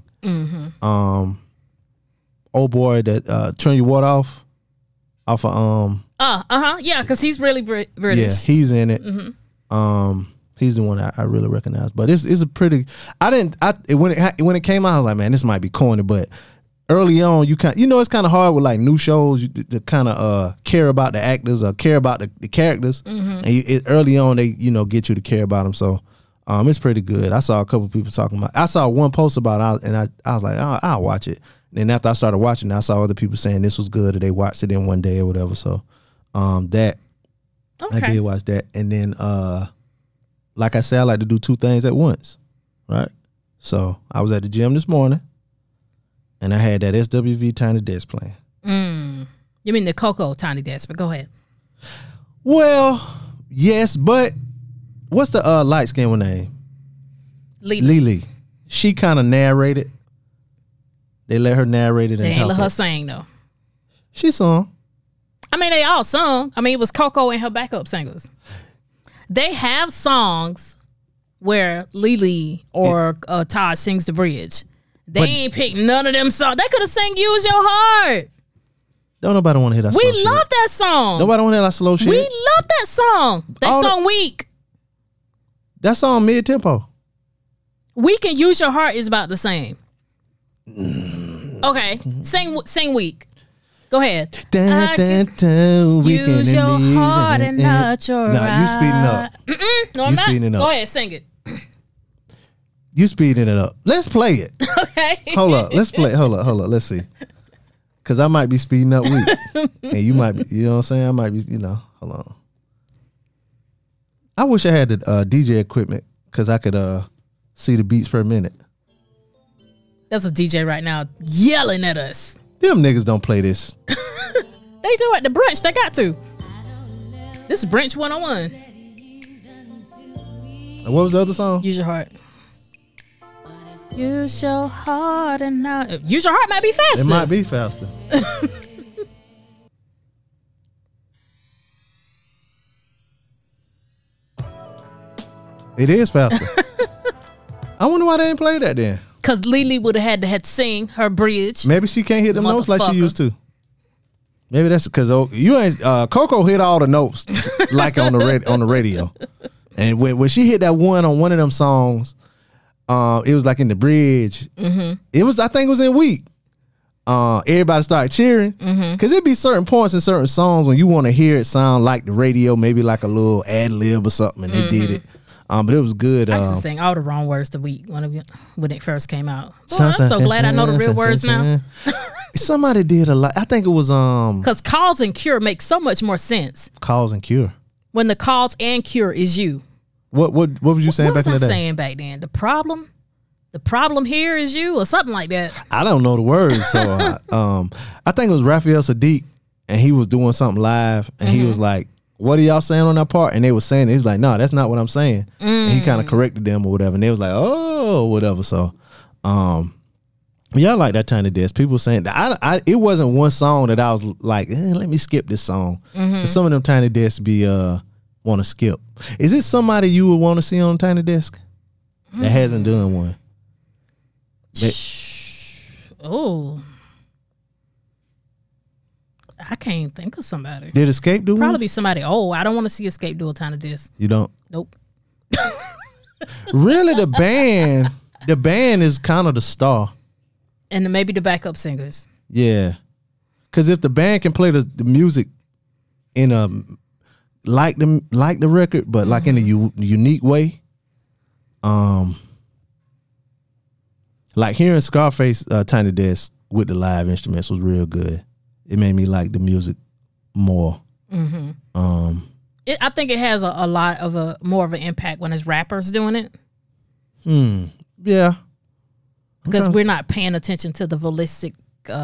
Speaker 4: Old boy that turn your water off of
Speaker 5: yeah, because he's really British.
Speaker 4: Yeah, he's in it. He's the one I really recognize. But it's a pretty. When it came out, I was like, man, this might be corny. But early on, it's kind of hard with like new shows to kind of care about the actors or care about the characters. And early on, they get you to care about them. So it's pretty good. I saw a couple people talking about. I saw one post about it, and I was like, I'll watch it. And then after I started watching, I saw other people saying this was good, or they watched it in one day or whatever. So that I did watch that, and then like I said, I like to do two things at once, right? So I was at the gym this morning, and I had that SWV Tiny Desk playing.
Speaker 5: You mean the Coco Tiny Desk? But go ahead.
Speaker 4: Well, yes, but what's the light skin name?
Speaker 5: Lily.
Speaker 4: She kind of narrated. They let her narrate it.
Speaker 5: They ain't let her sing though.
Speaker 4: She sung.
Speaker 5: I mean, they all sung. I mean, it was Coco and her backup singers. They have songs where Lily or Todd sings the bridge. They ain't picked none of them songs. They could have sang "Use Your Heart."
Speaker 4: Don't nobody want to hear that.
Speaker 5: We
Speaker 4: slow
Speaker 5: love
Speaker 4: shit.
Speaker 5: that song.
Speaker 4: Nobody want to hear that slow shit.
Speaker 5: We love that song. That song "Weak."
Speaker 4: That song mid tempo.
Speaker 5: "Weak" and "Use Your Heart" is about the same. Okay, sing "Weak." Go ahead. Use your heart and not your eyes.
Speaker 4: No, you speeding up.
Speaker 5: No, I'm not. Go ahead, sing it.
Speaker 4: You speeding it up. Let's play it.
Speaker 5: Okay.
Speaker 4: Hold up. Let's play. Hold up. Let's see. Because I might be speeding up weak. And you might be, you know what I'm saying? I might be, hold on. I wish I had the DJ equipment because I could see the beats per minute.
Speaker 5: That's a DJ right now yelling at us.
Speaker 4: Them niggas don't play this.
Speaker 5: They do at the brunch. They got to. This is Brunch 101.
Speaker 4: And what was the other song?
Speaker 5: Use Your Heart. Use your heart and not. Use Your Heart might be faster.
Speaker 4: It might be faster. It is faster. I wonder why they didn't play that then.
Speaker 5: Because Lily would have had to sing her bridge.
Speaker 4: Maybe she can't hit them notes like she used to. Maybe that's because you ain't Coco hit all the notes like on the radio. And when she hit that one on one of them songs, it was like in the bridge. It was, I think it was in Week. Everybody started cheering because it'd be certain points in certain songs when you want to hear it sound like the radio, maybe like a little ad lib or something, and they did it. But it was good.
Speaker 5: I used to sing all the wrong words the week when it first came out. Boy, I'm so glad I know the real words now.
Speaker 4: Somebody did a lot. I think it was
Speaker 5: because Cause and Cure makes so much more sense.
Speaker 4: Cause and Cure.
Speaker 5: When the cause and cure is you.
Speaker 4: What was you saying back in the day?
Speaker 5: What was I saying back then? The problem here is you, or something like that.
Speaker 4: I don't know the words, so I think it was Raphael Sadiq, and he was doing something live, and he was like, "What are y'all saying on that part?" And they were saying, he was like, "No, that's not what I'm saying." And he kind of corrected them or whatever, and they was like, "Oh, whatever." So, yeah, I like that Tiny Desk. People saying that it wasn't one song that I was like, let me skip this song. Some of them Tiny Desks be want to skip. Is it somebody you would want to see on Tiny Desk that hasn't done one?
Speaker 5: I can't think of somebody.
Speaker 4: Did Escape do one?
Speaker 5: Probably be somebody. I don't want to see Escape do a Tiny Desk.
Speaker 4: You don't?
Speaker 5: Nope.
Speaker 4: Really, the band is kind of the star.
Speaker 5: And maybe the backup singers.
Speaker 4: Yeah. Because if the band can play the music in a like the record, but like in a unique way, like hearing Scarface Tiny Desk with the live instruments was real good. It made me like the music more.
Speaker 5: I think it has a lot of more of an impact when it's rappers doing it.
Speaker 4: Yeah.
Speaker 5: Because we're not paying attention to the holistic,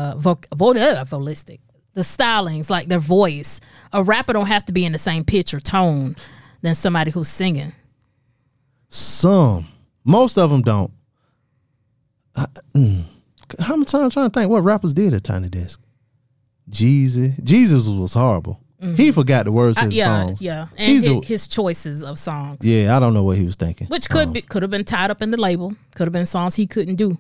Speaker 5: the stylings, like their voice. A rapper don't have to be in the same pitch or tone than somebody who's singing.
Speaker 4: Most of them don't. How many times I'm trying to think what rappers did at Tiny Desk? Jesus was horrible. He forgot the words to his songs.
Speaker 5: Yeah, and his choices of songs.
Speaker 4: Yeah, I don't know what he was thinking.
Speaker 5: Which could have been tied up in the label. Could have been songs he couldn't do.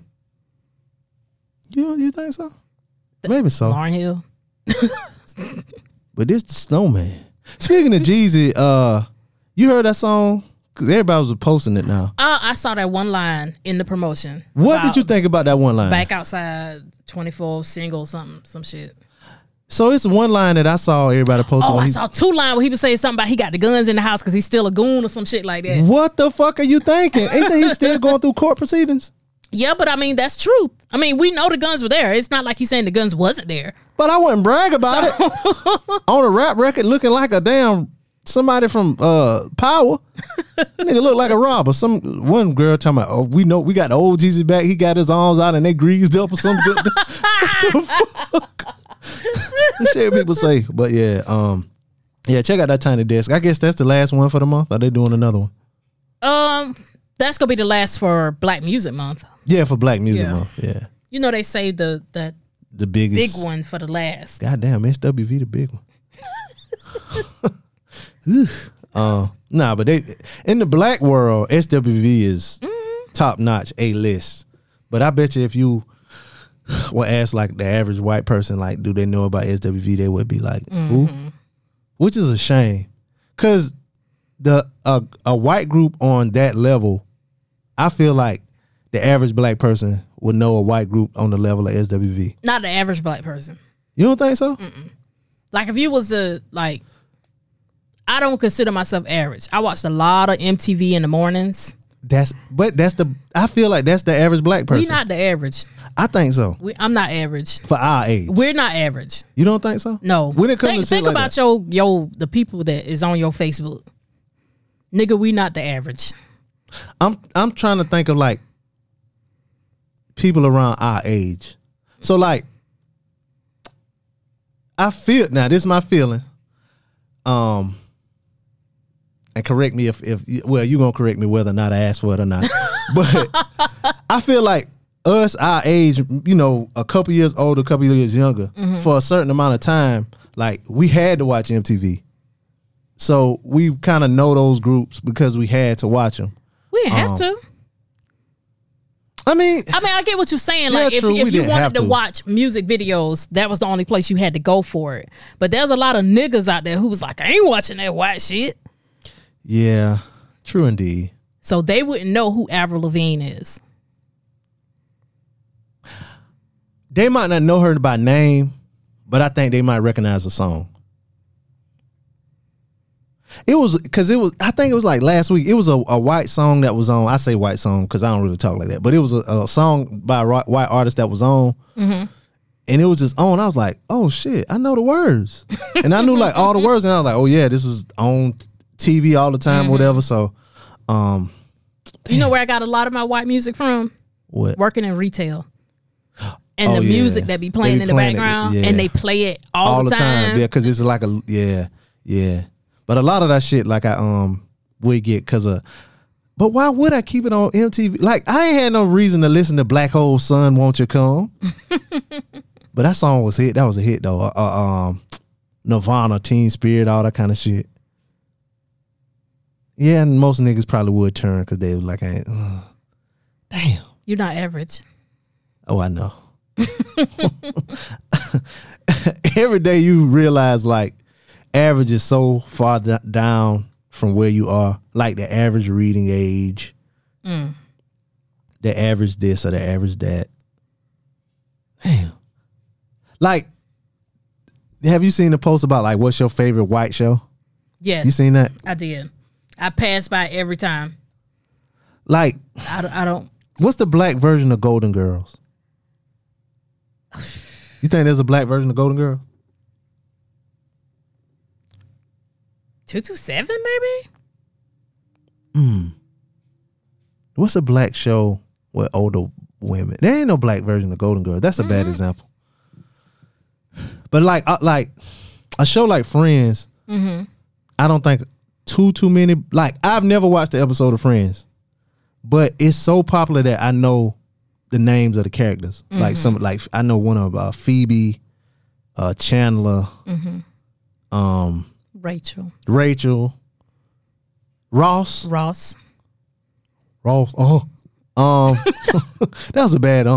Speaker 4: You think so? Maybe so.
Speaker 5: Lauryn Hill.
Speaker 4: But this the Snowman. Speaking of Jeezy, you heard that song? Because everybody was posting it now.
Speaker 5: I saw that one line in the promotion.
Speaker 4: What did you think about that one line?
Speaker 5: Back outside, 24 single, some shit.
Speaker 4: So it's one line that I saw everybody posting.
Speaker 5: Oh, I saw two lines where he was saying something about he got the guns in the house because he's still a goon or some shit like that.
Speaker 4: What the fuck are you thinking? Ain't say he's still going through court proceedings?
Speaker 5: Yeah, but I mean, that's truth. I mean, we know the guns were there. It's not like he's saying the guns wasn't there.
Speaker 4: But I wouldn't brag about it. On a rap record looking like a damn somebody from Power. Nigga look like a robber. One girl talking about, oh, we know we got the old Jeezy back. He got his arms out and they greased up or something. What the fuck? Shit people say. But yeah, check out that Tiny Desk. I guess that's the last one for the month. Are they doing another one?
Speaker 5: That's gonna be the last for Black Music Month.
Speaker 4: Yeah, for Black Music Month. Yeah.
Speaker 5: You know they saved the
Speaker 4: biggest
Speaker 5: big one for the last.
Speaker 4: Goddamn, SWV the big one. Nah, but they in the black world, SWV is top notch, A-list. But I bet you if you will ask like the average white person, like, do they know about SWV? They would be like, who? Which is a shame, cause a white group on that level, I feel like the average black person would know a white group on the level of SWV.
Speaker 5: Not the average black person.
Speaker 4: You don't think so?
Speaker 5: Like if you was I don't consider myself average. I watched a lot of MTV in the mornings.
Speaker 4: I feel like that's the average black person.
Speaker 5: We're not the average.
Speaker 4: I think so.
Speaker 5: I'm not average.
Speaker 4: For our age.
Speaker 5: We're not average.
Speaker 4: You don't think so?
Speaker 5: No.
Speaker 4: When it comes to
Speaker 5: think
Speaker 4: like
Speaker 5: about
Speaker 4: that.
Speaker 5: the people that is on your Facebook. Nigga, we not the average.
Speaker 4: I'm trying to think of like people around our age. So like I feel, now this is my feeling. And correct me if well, you're gonna correct me whether or not I asked for it or not. But I feel like us, our age, you know, a couple years older, a couple years younger, for a certain amount of time, like we had to watch MTV. So we kind of know those groups because we had to watch them.
Speaker 5: We didn't have to.
Speaker 4: I mean,
Speaker 5: I get what you're saying. Like,
Speaker 4: true,
Speaker 5: if you wanted to watch music videos, that was the only place you had to go for it. But there's a lot of niggas out there who was like, I ain't watching that white shit.
Speaker 4: Yeah, true indeed.
Speaker 5: So they wouldn't know who Avril Lavigne is.
Speaker 4: They might not know her by name, but I think they might recognize the song. I think it was like last week. It was a white song that was on. I say white song because I don't really talk like that, but it was a song by a white artist that was on. And it was just on. I was like, oh shit, I know the words. And I knew like all the words. And I was like, oh yeah, this was on TV all the time, whatever. So,
Speaker 5: you know where I got a lot of my white music from?
Speaker 4: What?
Speaker 5: Working in retail. And the music that be playing in the background, and they play it all the time.
Speaker 4: Yeah, because it's like yeah. But a lot of that shit, like I would get because of. But why would I keep it on MTV? Like I ain't had no reason to listen to Black Hole Sun, Won't You Come? But that song was hit. That was a hit though. Nirvana, Teen Spirit, all that kind of shit. Yeah, and most niggas probably would turn because they were like, damn.
Speaker 5: You're not average.
Speaker 4: Oh, I know. Every day you realize like average is so far down from where you are, like the average reading age, the average this or the average that. Damn. Like, have you seen the post about like what's your favorite white show?
Speaker 5: Yes.
Speaker 4: You seen that?
Speaker 5: I did. I pass by every time.
Speaker 4: Like,
Speaker 5: I don't.
Speaker 4: What's the black version of Golden Girls? You think there's a black version of Golden Girls?
Speaker 5: 227 maybe?
Speaker 4: What's a black show with older women? There ain't no black version of Golden Girls. That's a bad example. But like a show like Friends, I don't think too many. Like I've never watched the episode of Friends, but it's so popular that I know the names of the characters. Like I know one of Phoebe, Chandler,
Speaker 5: Rachel.
Speaker 4: Ross. Oh, that was a bad.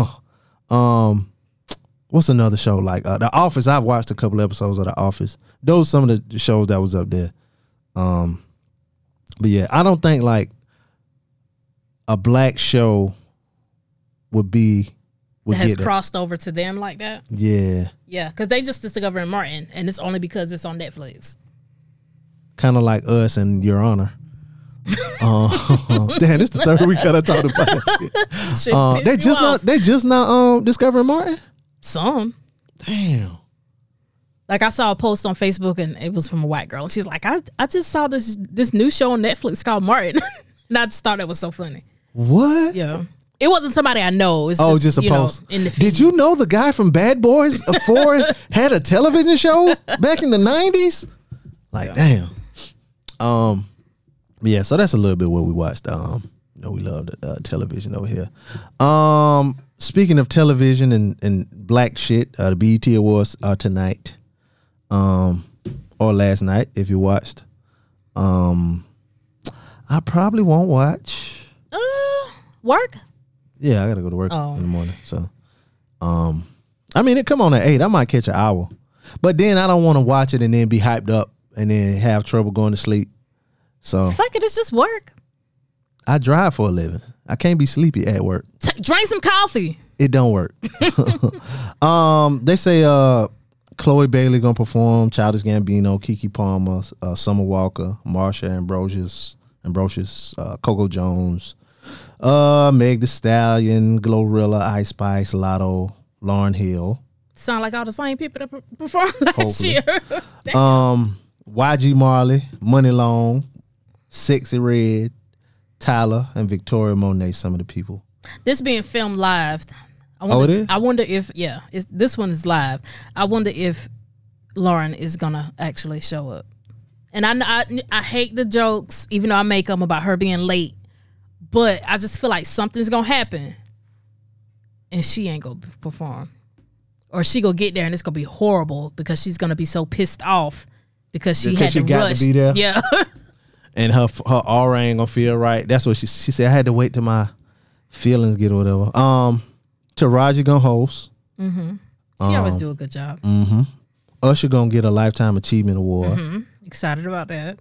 Speaker 4: What's another show like The Office? I've watched a couple episodes of The Office. Those some of the shows that was up there. But yeah, I don't think like a black show would
Speaker 5: has
Speaker 4: get that.
Speaker 5: crossed over to them like that.
Speaker 4: Yeah,
Speaker 5: Yeah, because they just discovered Martin, and it's only because it's on Netflix.
Speaker 4: kind of like us and Your Honor. Damn, this the third week that I talked about that shit. They just not discovering Martin.
Speaker 5: Some.
Speaker 4: Damn.
Speaker 5: Like I saw a post on Facebook and it was from a white girl. And she's like, I just saw this new show on Netflix called Martin. And I just thought it was so funny.
Speaker 4: What?
Speaker 5: Yeah. It wasn't somebody I know. It's
Speaker 4: just a post.
Speaker 5: In the feed.
Speaker 4: Did you know the guy from Bad Boys 4 had a television show back in the 90s? Like, damn. Yeah, so that's a little bit what we watched. We love the television over here. Speaking of television and black shit, the BET Awards are tonight. Or last night if you watched. I probably won't watch.
Speaker 5: Work?
Speaker 4: Yeah, I gotta go to work in the morning. So I mean it come on at 8. I might catch an hour. But then I don't want to watch it and then be hyped up and then have trouble going to sleep. So
Speaker 5: Fuck it, it's just work.
Speaker 4: I drive for a living. I can't be sleepy at work.
Speaker 5: Drink some coffee.
Speaker 4: It don't work. They say Chloe Bailey gonna perform, Childish Gambino, Keke Palmer, Summer Walker, Marsha Ambrosius, Coco Jones, Meg Thee Stallion, Glorilla, Ice Spice, Lotto, Lauryn Hill.
Speaker 5: Sound like all the same people that performed last
Speaker 4: Hopefully.
Speaker 5: year.
Speaker 4: YG Marley, Money Long, Sexy Red, Tyler, and Victoria Monet, some of the people.
Speaker 5: This being filmed live.
Speaker 4: It is?
Speaker 5: I wonder if, this one is live. I wonder if Lauren is going to actually show up. And I hate the jokes, even though I make them about her being late. But I just feel like something's going to happen. And she ain't going to perform. Or she going to get there and it's going to be horrible because she's going to be so pissed off because she had to rush.
Speaker 4: To be there.
Speaker 5: Yeah.
Speaker 4: And her aura ain't gonna feel right. That's what she said. I had to wait till my feelings get or whatever. Taraji gonna host.
Speaker 5: Mm-hmm. She always do a good job.
Speaker 4: Mm-hmm. Usher gonna get a Lifetime Achievement Award.
Speaker 5: Mm-hmm. Excited about that.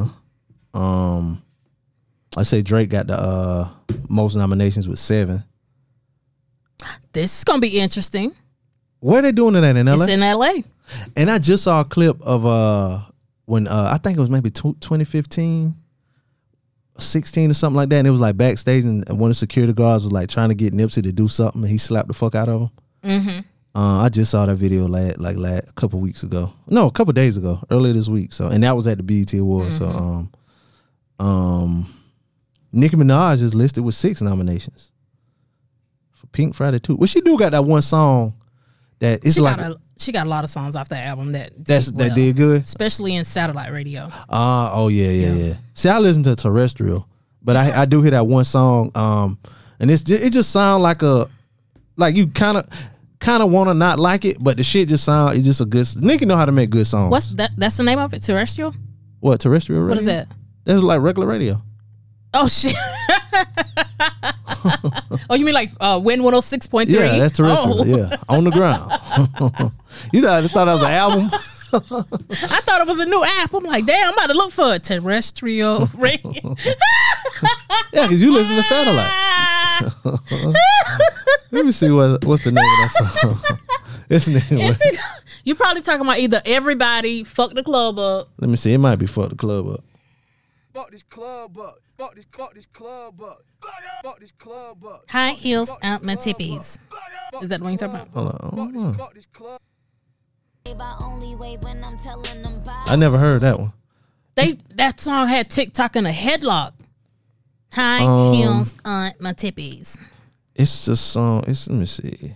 Speaker 4: I say Drake got the most nominations with 7.
Speaker 5: This is gonna be interesting.
Speaker 4: Where they doing it at in LA?
Speaker 5: It's in LA.
Speaker 4: And I just saw a clip of when I think it was maybe 2015, 16 or something like that, and it was like backstage, and one of the security guards was like trying to get Nipsey to do something, and he slapped the fuck out of him. Mm-hmm. I just saw that video a couple weeks ago. No, a couple days ago, earlier this week. So, and that was at the BET Awards. Mm-hmm. So, Nicki Minaj is listed with 6 nominations for Pink Friday 2. Well, she do got that one song that it's
Speaker 5: she got a lot of songs off that album that
Speaker 4: did good,
Speaker 5: especially in satellite radio.
Speaker 4: Yeah. See, I listen to terrestrial, but I do hear that one song, and it just sound like you kind of want to not like it, but the shit just sound, it's just a good. Nicki know how to make good songs.
Speaker 5: What's that? That's the name of it, terrestrial.
Speaker 4: What, terrestrial radio?
Speaker 5: What is that?
Speaker 4: That's like regular radio.
Speaker 5: Oh shit. Oh, you mean like Wind 106.3?
Speaker 4: Yeah, that's terrestrial. Yeah, on the ground. You thought that was an album?
Speaker 5: I thought it was a new app. I'm like, damn, I'm about to look for a terrestrial radio.
Speaker 4: Yeah, because you listen to satellite. Let me see what's the name of that song.
Speaker 5: You're probably talking about either Everybody, Fuck the Club Up.
Speaker 4: Let me see. It might be Fuck the Club Up.
Speaker 6: Fuck this club up. Fuck this club up. Fuck this club up.
Speaker 5: High heels out my tippies. Is that the one you're talking about?
Speaker 6: Fuck this club.
Speaker 4: I never heard that one.
Speaker 5: That song had TikTok in a headlock. High heels on my tippies.
Speaker 4: It's a song. Let me see.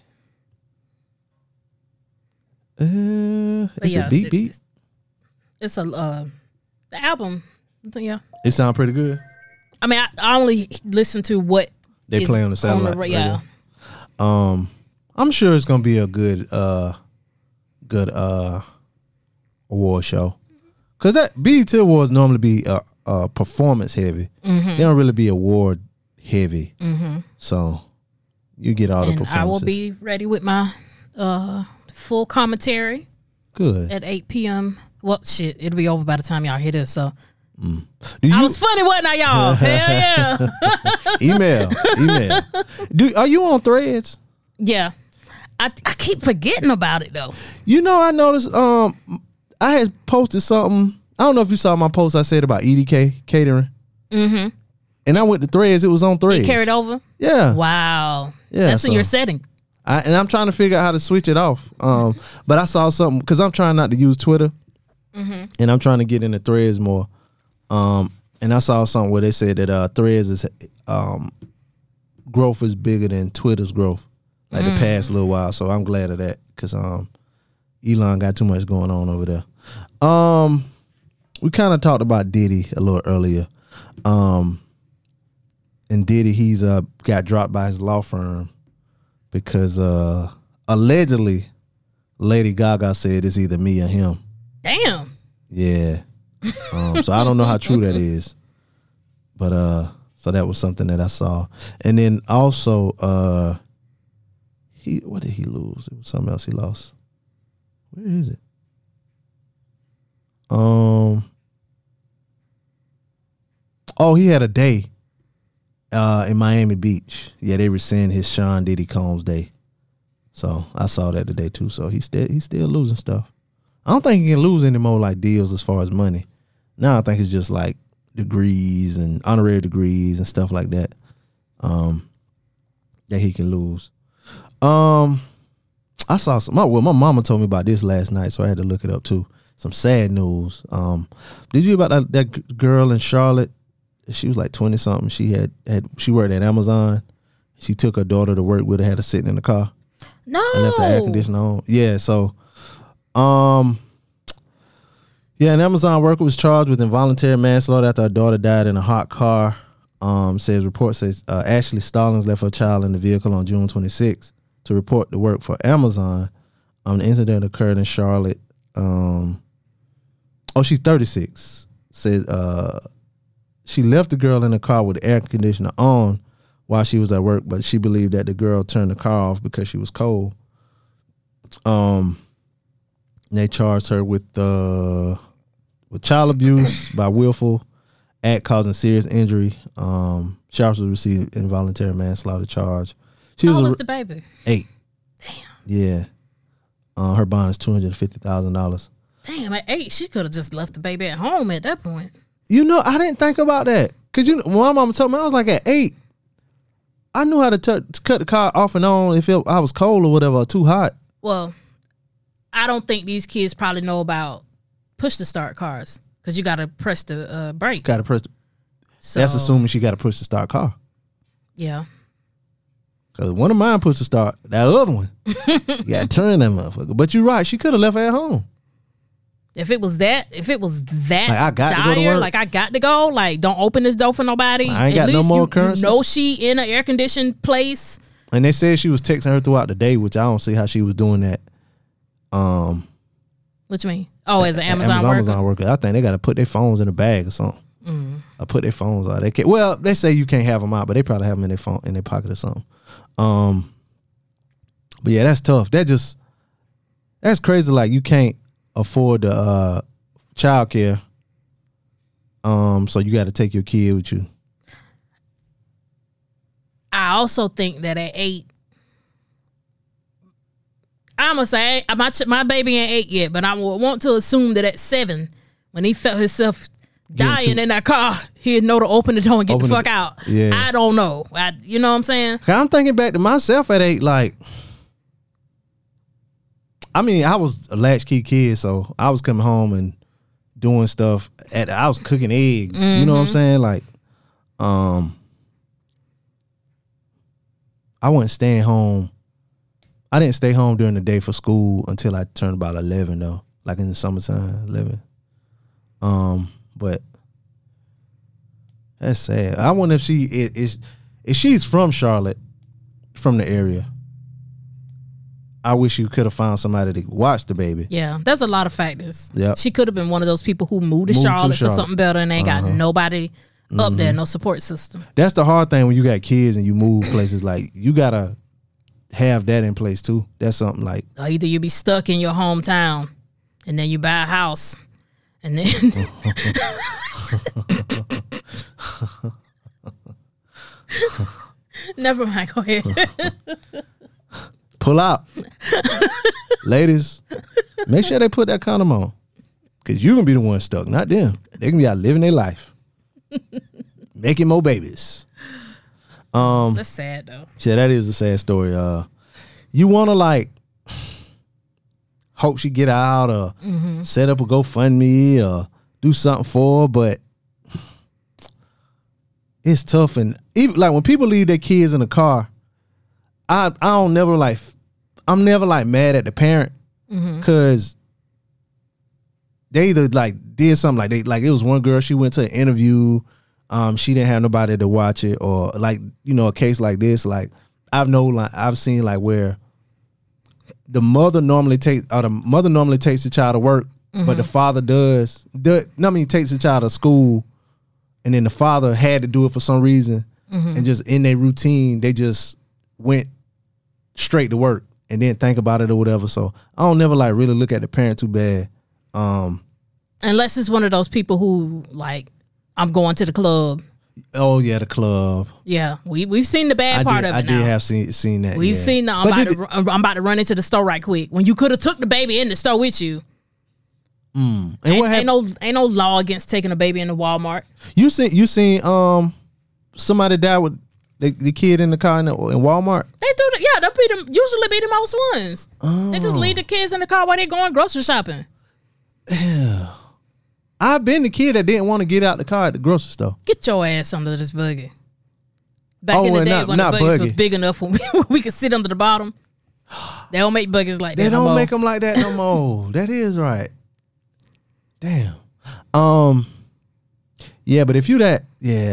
Speaker 4: It's a beat.
Speaker 5: It's the album. Yeah.
Speaker 4: It sound pretty good.
Speaker 5: I mean, I only listen to what
Speaker 4: they play on the satellite.
Speaker 5: Yeah.
Speaker 4: I'm sure it's gonna be a good good award show. Cause that BET Awards normally be performance heavy. They don't really be award heavy. So you get all the performances.
Speaker 5: I will be ready with my full commentary.
Speaker 4: Good.
Speaker 5: At 8 p.m. Well, shit, it'll be over by the time y'all hear this. So
Speaker 4: Do
Speaker 5: I
Speaker 4: you-
Speaker 5: was funny, wasn't I, y'all? Hell yeah.
Speaker 4: email. Are you on Threads?
Speaker 5: Yeah. I keep forgetting about it though.
Speaker 4: You know, I noticed. I had posted something. I don't know if you saw my post I said about EDK catering. And I went to Threads. It was on Threads.
Speaker 5: It carried over?
Speaker 4: Yeah.
Speaker 5: Wow.
Speaker 4: Yeah,
Speaker 5: That's in
Speaker 4: so-
Speaker 5: your setting.
Speaker 4: And I'm trying to figure out how to switch it off. But I saw something because I'm trying not to use Twitter, and I'm trying to get into Threads more. And I saw something where they said that Threads is growth is bigger than Twitter's growth, like the past little while. So I'm glad of that because Elon got too much going on over there. We kind of talked about Diddy a little earlier, and Diddy he's got dropped by his law firm. Because allegedly, Lady Gaga said it's either me or him.
Speaker 5: Damn.
Speaker 4: Yeah. So I don't know how true that is. But so that was something that I saw. And then also, what did he lose? It was something else he lost. Where is it? Oh, he had a day. In Miami Beach. Yeah, they rescind his Sean Diddy Combs Day. So I saw that today too. So he's still losing stuff. I don't think he can lose any more like deals as far as money. Now I think it's just like degrees and honorary degrees and stuff like that. That he can lose. I saw some. My mama told me about this last night, so I had to look it up too. Some sad news. Did you hear about that girl in Charlotte? She was like 20 something. She worked at Amazon. She took her daughter to work with her, had her sitting in the car.
Speaker 5: No.
Speaker 4: And left the air conditioner on. Yeah, so an Amazon worker was charged with involuntary manslaughter after her daughter died in a hot car. Report says Ashley Stallings left her child in the vehicle on June 26th to report to work for Amazon. The incident occurred in Charlotte. She's 36. Says she left the girl in the car with the air conditioner on while she was at work, but she believed that the girl turned the car off because she was cold. They charged her with child abuse by willful act causing serious injury. Sharps was received involuntary manslaughter charge.
Speaker 5: How old was the baby?
Speaker 4: 8.
Speaker 5: Damn.
Speaker 4: Yeah. Her bond is $250,000.
Speaker 5: Damn, at 8, she could have just left the baby at home at that point.
Speaker 4: You know, I didn't think about that. Because when my mama told me, I was like, at 8, I knew how to cut the car off and on if I was cold or whatever, or too hot.
Speaker 5: Well, I don't think these kids probably know about push to start cars because you got to press the brake.
Speaker 4: Got to press
Speaker 5: So,
Speaker 4: that's assuming she got to push the start car.
Speaker 5: Yeah.
Speaker 4: Because one of mine pushed the start. That other one, you got to turn that motherfucker. But you're right. She could have left her at home.
Speaker 5: If it was that
Speaker 4: Like, I got to go to
Speaker 5: dire,
Speaker 4: work.
Speaker 5: like I got to go, like don't open this door for nobody.
Speaker 4: I ain't
Speaker 5: At
Speaker 4: got no
Speaker 5: least
Speaker 4: more
Speaker 5: you
Speaker 4: occurrences.
Speaker 5: know she in an air conditioned place.
Speaker 4: And they said she was texting her throughout the day, which I don't see how she was doing that.
Speaker 5: What you mean? Oh, as an Amazon worker?
Speaker 4: I think they got to put their phones in a bag or something. Or put their phones out. They say you can't have them out, but they probably have them in their phone in their pocket or something. But yeah, that's tough. That's crazy. Like you can't afford the child care. So you got to take your kid with you.
Speaker 5: I also think that at 8, I'm gonna say my baby ain't 8 yet, but I want to assume that at 7, when he felt himself dying in that car, he'd know to open the door and get the fuck out.
Speaker 4: Yeah.
Speaker 5: I don't know. You know what I'm saying?
Speaker 4: I'm thinking back to myself at 8, like, I mean, I was a latchkey kid, so I was coming home and doing stuff. I was cooking eggs. You know what I'm saying? Like, I wasn't staying home. I didn't stay home during the day for school until I turned about 11, though. Like in the summertime, 11. But that's sad. I wonder if if she's from Charlotte, from the area. I wish you could have found somebody to watch the baby.
Speaker 5: Yeah, there's a lot of factors.
Speaker 4: Yep.
Speaker 5: She could have been one of those people who moved to Charlotte for something better and ain't got nobody up there, no support system.
Speaker 4: That's the hard thing when you got kids and you move places. Like, you gotta have that in place too. That's something like,
Speaker 5: Or either you be stuck in your hometown and then you buy a house and then never mind, go ahead.
Speaker 4: pull out. Ladies, make sure they put that condom on. Cause you gonna be the one stuck, not them. They gonna be out living their life. Making more babies.
Speaker 5: That's sad though.
Speaker 4: Yeah, that is a sad story. You wanna like hope she get out or set up a GoFundMe or do something for her, but it's tough. And even like when people leave their kids in the car, I'm never like mad at the parent because they either like did something like it was one girl, she went to an interview, she didn't have nobody to watch it, or like, you know, a case like this, like I've seen like where the mother normally takes the child to work, but the father takes the child to school, and then the father had to do it for some reason, and just in their routine they just went straight to work and didn't think about it or whatever. So I don't never like really look at the parent too bad.
Speaker 5: Unless it's one of those people who like, I'm going to the club.
Speaker 4: Oh yeah, the club.
Speaker 5: Yeah, we've seen the bad part of it.
Speaker 4: I
Speaker 5: now.
Speaker 4: did have seen that.
Speaker 5: We've seen the I'm about to run into the store right quick. When you could have took the baby in the store with you.
Speaker 4: And
Speaker 5: ain't no law against taking a baby into Walmart.
Speaker 4: You seen somebody die with the kid in the car in Walmart?
Speaker 5: They do that. Yeah, they usually be the most ones. They just leave the kids in the car while they going grocery shopping.
Speaker 4: Yeah. I've been the kid that didn't want to get out the car at the grocery store.
Speaker 5: Get your ass under this buggy. Back in the day when the buggies was big enough when we could sit under the bottom. They don't make buggies like that.
Speaker 4: They don't make them like that no more. That is right. Damn. Yeah, but if you the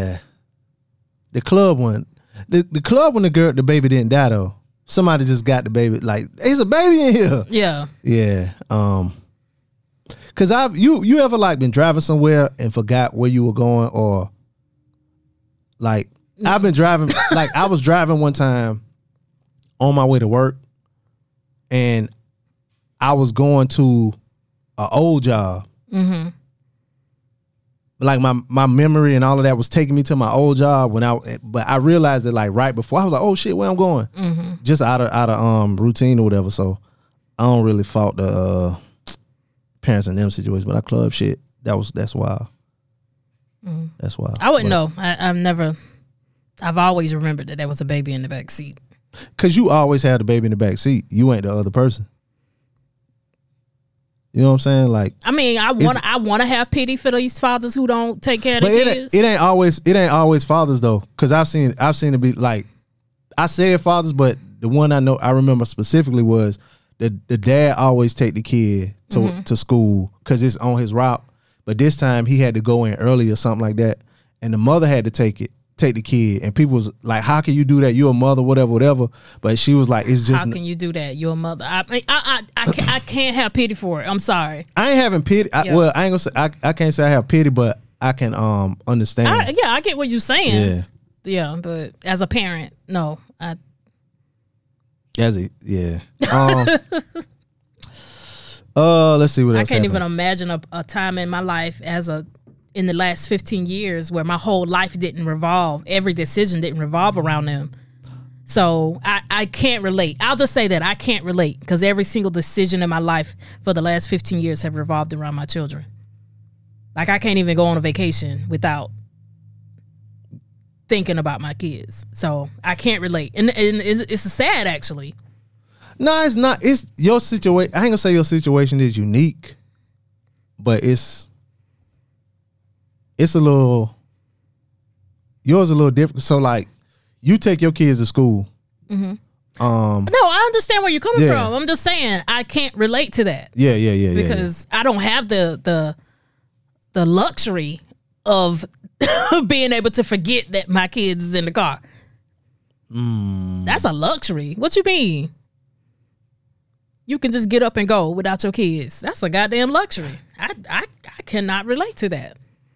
Speaker 4: club one, the club when the baby didn't die though. Somebody just got the baby, like, there's a baby in here.
Speaker 5: Yeah.
Speaker 4: Yeah. Cause you ever like been driving somewhere and forgot where you were going, or like I've been driving, like I was driving one time on my way to work and I was going to an old job. Mm-hmm. Like my memory and all of that was taking me to my old job but I realized that like right before I was like, oh shit, where I'm going, just out of routine or whatever. So I don't really fault the parents in them situations, but I club shit. That's wild. That's wild.
Speaker 5: I wouldn't know. I've always remembered that there was a baby in the back seat.
Speaker 4: Cause you always had the baby in the back seat. You ain't the other person. You know what I'm saying? Like, I
Speaker 5: mean, I want to have pity for these fathers who don't take care of their kids.
Speaker 4: It ain't always fathers though. Cause I've seen it be like, I said fathers, but the one I remember specifically was the dad always take the kid to school cause it's on his route. But this time he had to go in early or something like that, and the mother had to take the kid, and people was like, how can you do that? You're a mother, whatever. But she was like, it's just,
Speaker 5: how can you do that? You're a mother. I can't have pity for it. I'm sorry.
Speaker 4: I ain't having pity. Well, I ain't gonna say I can't say I have pity, but I can understand.
Speaker 5: I get what you're saying. Yeah, but as a parent, no.
Speaker 4: Let's see what else
Speaker 5: I can't even imagine a time in my life in the last 15 years where my whole life every decision didn't revolve around them. So I can't relate. I'll just say that I can't relate because every single decision in my life for the last 15 years have revolved around my children. Like I can't even go on a vacation without thinking about my kids. So I can't relate. And it's sad actually.
Speaker 4: No, it's not. It's your situation. I ain't gonna say your situation is unique, but yours a little different. So like, you take your kids to school. Mm-hmm.
Speaker 5: No, I understand where you're coming from. I'm just saying I can't relate to that.
Speaker 4: Yeah.
Speaker 5: Because I don't have the luxury of being able to forget that my kids is in the car. That's a luxury. What you mean? you can just get up and go without your kids. That's a goddamn luxury. I cannot relate to that.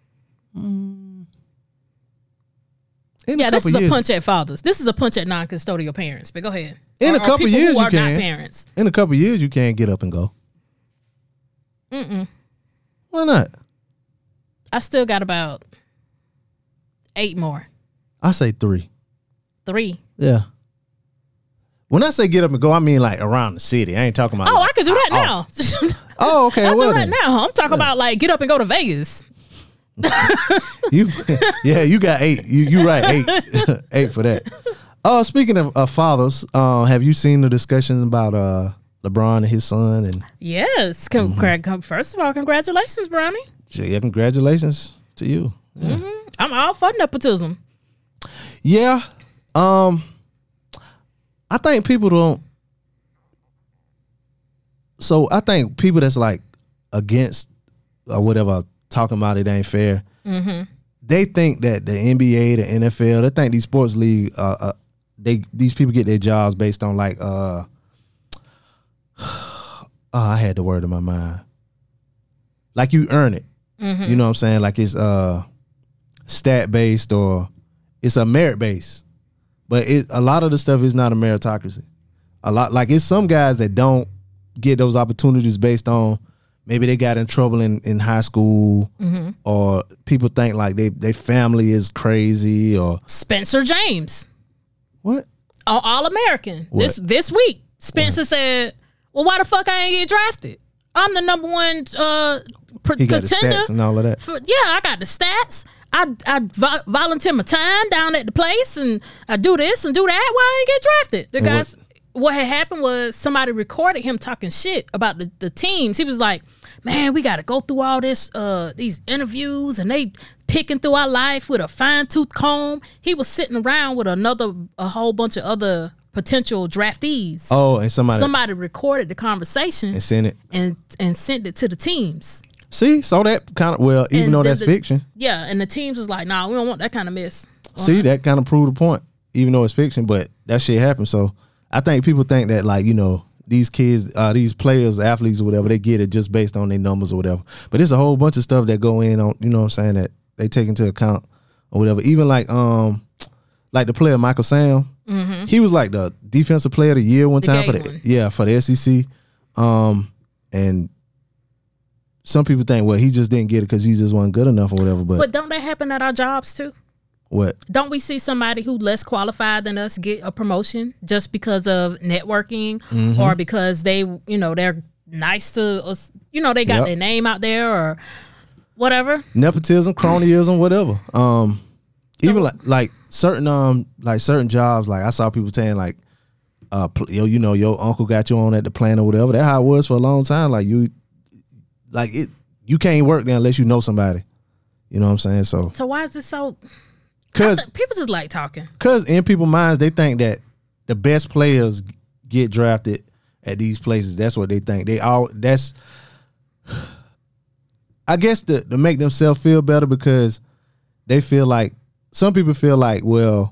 Speaker 5: Yeah, this is a punch at fathers. This is a punch at non-custodial parents. But go ahead.
Speaker 4: In a couple years,
Speaker 5: who
Speaker 4: you
Speaker 5: are
Speaker 4: can.
Speaker 5: Not parents.
Speaker 4: In a couple years, you can't get up and go. Why not?
Speaker 5: I still got about 8 more.
Speaker 4: I say 3.
Speaker 5: 3.
Speaker 4: Yeah. When I say get up and go, I mean like around the city. I ain't talking about.
Speaker 5: Oh, I could do that now.
Speaker 4: Oh, okay.
Speaker 5: I
Speaker 4: well
Speaker 5: do that
Speaker 4: then.
Speaker 5: now. I'm talking about like get up and go to Vegas.
Speaker 4: You got 8. You right, 8. 8 for that. Speaking of fathers, have you seen the discussions about LeBron and his son? And
Speaker 5: Yes. First of all, congratulations, Bronny.
Speaker 4: yeah, congratulations to you. Yeah.
Speaker 5: I'm all for nepotism.
Speaker 4: Yeah. I think people don't. So I think people that's like against or whatever talking about it ain't fair. They think that the NBA, the NFL, they think these sports league, these people get their jobs based on like I had the word in my mind. Like you earn it. You know what I'm saying? Like it's stat based or it's a merit based. But a lot of the stuff is not a meritocracy. A lot, like it's some guys that don't get those opportunities based on maybe they got in trouble in high school, or people think like they family is crazy, or
Speaker 5: Spencer James,
Speaker 4: what?
Speaker 5: All American.
Speaker 4: What?
Speaker 5: This week, Spencer said, "Well, why the fuck I ain't get drafted? I'm the number one
Speaker 4: He got
Speaker 5: contender."
Speaker 4: the stats and all of that.
Speaker 5: I got the stats. I volunteer my time down at the place, and I do this and do that. Why I ain't get drafted? The guys, what had happened was somebody recorded him talking shit about the teams. He was like, "Man, we got to go through all this these interviews, and they picking through our life with a fine tooth comb." He was sitting around with a whole bunch of other potential draftees.
Speaker 4: Oh, and somebody
Speaker 5: recorded the conversation
Speaker 4: and sent it
Speaker 5: and sent it to the teams.
Speaker 4: See, so that kind of even though that's fiction.
Speaker 5: Yeah, and the teams was like, "Nah, we don't want that kind of mess."
Speaker 4: See, that kind of proved the point, even though it's fiction, but that shit happened. So I think people think that like, these kids, these players, athletes or whatever, they get it just based on their numbers or whatever. But there's a whole bunch of stuff that go in on, you know what I'm saying, that they take into account or whatever. Even like the player Michael Sam, he was like the defensive player of the year one time for the SEC. And some people think, well, he just didn't get it because he just wasn't good enough or whatever.
Speaker 5: But don't that happen at our jobs too?
Speaker 4: What?
Speaker 5: Don't we see somebody who less qualified than us get a promotion just because of networking or because they, they're nice to us, they got their name out there or whatever? Nepotism,
Speaker 4: cronyism, whatever. Even like certain jobs, like I saw people saying like, your uncle got you on at the plant or whatever. That's how it was for a long time. Like you can't work there unless you know somebody. You know what I'm saying? So
Speaker 5: why is this so?
Speaker 4: Because
Speaker 5: people just like talking.
Speaker 4: Because in people's minds, they think that the best players get drafted at these places. That's what they think. I guess to make themselves feel better, because they feel like, some people feel like, well,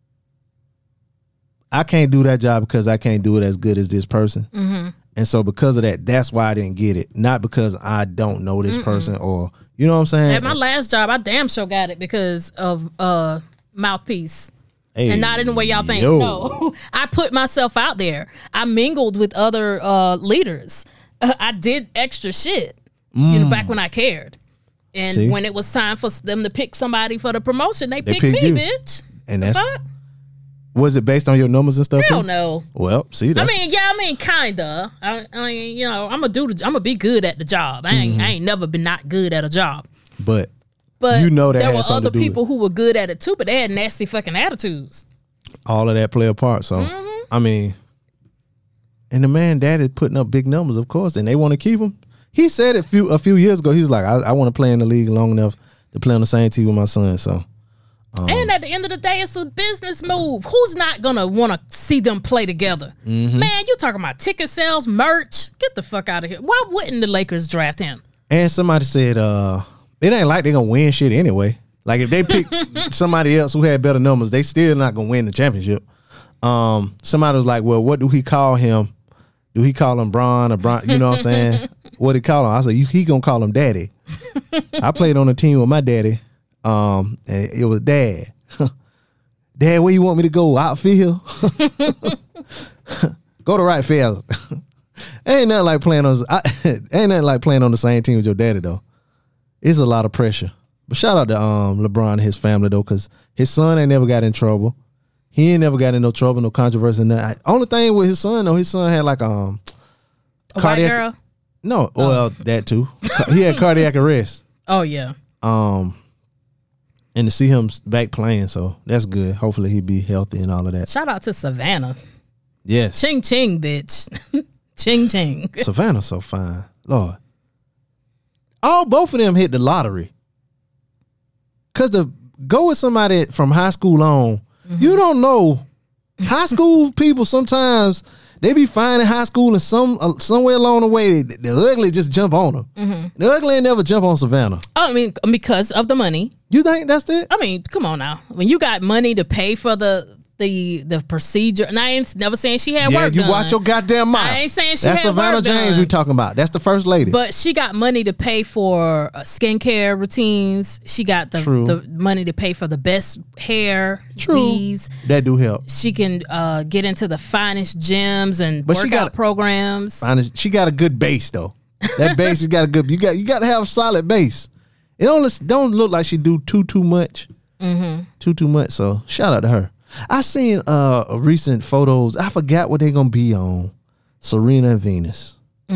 Speaker 4: I can't do that job because I can't do it as good as this person. And so because of that, that's why I didn't get it. Not because I don't know this person or, you know what I'm saying?
Speaker 5: At my last job, I damn sure got it because of mouthpiece.
Speaker 4: Hey,
Speaker 5: and not in the way y'all think. No, I put myself out there. I mingled with other leaders. I did extra shit, back when I cared. And when it was time for them to pick somebody for the promotion, they picked me, bitch.
Speaker 4: And that's... Was it based on your numbers and stuff?
Speaker 5: Hell no.
Speaker 4: Well, see, that's...
Speaker 5: I mean, kinda. I'm gonna be good at the job. I ain't never been not good at a job.
Speaker 4: But
Speaker 5: that there were other people
Speaker 4: who
Speaker 5: who were good at it too, but they had nasty fucking attitudes.
Speaker 4: All of that play a part. So I mean, and the man daddy putting up big numbers, of course, and they want to keep him. He said it a few years ago. He was like, I want to play in the league long enough to play on the same team with my son. So.
Speaker 5: And at the end of the day, it's a business move. Who's not gonna want to see them play together? Man, you talking about ticket sales, merch? Get the fuck out of here. Why wouldn't the Lakers draft him?
Speaker 4: And somebody said, it ain't like they gonna win shit anyway. Like if they pick somebody else who had better numbers, they still not gonna win the championship. Somebody was like, well, what do we call him Do he call him Bron or Bron? You know what I'm saying? What he call him? I said, he gonna call him Daddy. I played on the team with my daddy. And it was Dad. Dad, where you want me to go? Outfield? Go to right field. Ain't nothing like playing on the same team with your daddy though. It's a lot of pressure. But shout out to LeBron and his family though, because his son ain't never got in trouble. He ain't never got in no trouble, no controversy. Nothing. Only thing with his son though, his son had like
Speaker 5: a
Speaker 4: cardiac,
Speaker 5: white girl.
Speaker 4: No, well that too. He had cardiac arrest.
Speaker 5: Oh yeah.
Speaker 4: And to see him back playing, so that's good. Hopefully he be healthy and all of that.
Speaker 5: Shout out to Savannah.
Speaker 4: Yes.
Speaker 5: Ching ching, bitch. Ching ching.
Speaker 4: Savannah's so fine. Lord. Both of them hit the lottery. Cause to go with somebody from high school on, you don't know. High school people sometimes they be fine in high school and somewhere along the way the ugly just jump on them. The ugly ain't never jump on Savannah.
Speaker 5: I mean, because of the money.
Speaker 4: You think that's it?
Speaker 5: I mean, come on now. When you got money to pay for the procedure, and I ain't never saying she had work done.
Speaker 4: Yeah, you watch your goddamn mouth.
Speaker 5: I ain't saying she
Speaker 4: that's
Speaker 5: had
Speaker 4: Savannah
Speaker 5: work
Speaker 4: James
Speaker 5: done.
Speaker 4: we talking about. That's the first lady.
Speaker 5: But she got money to pay for skincare routines. She got the money to pay for the best hair weaves.
Speaker 4: That do help.
Speaker 5: She can get into the finest gyms and workout programs.
Speaker 4: She got a good base though. That base, you got a good. You got to have a solid base. It don't look like she do too much. Too much. So shout out to her. I seen recent photos. I forgot what they gonna be on. Serena and Venus.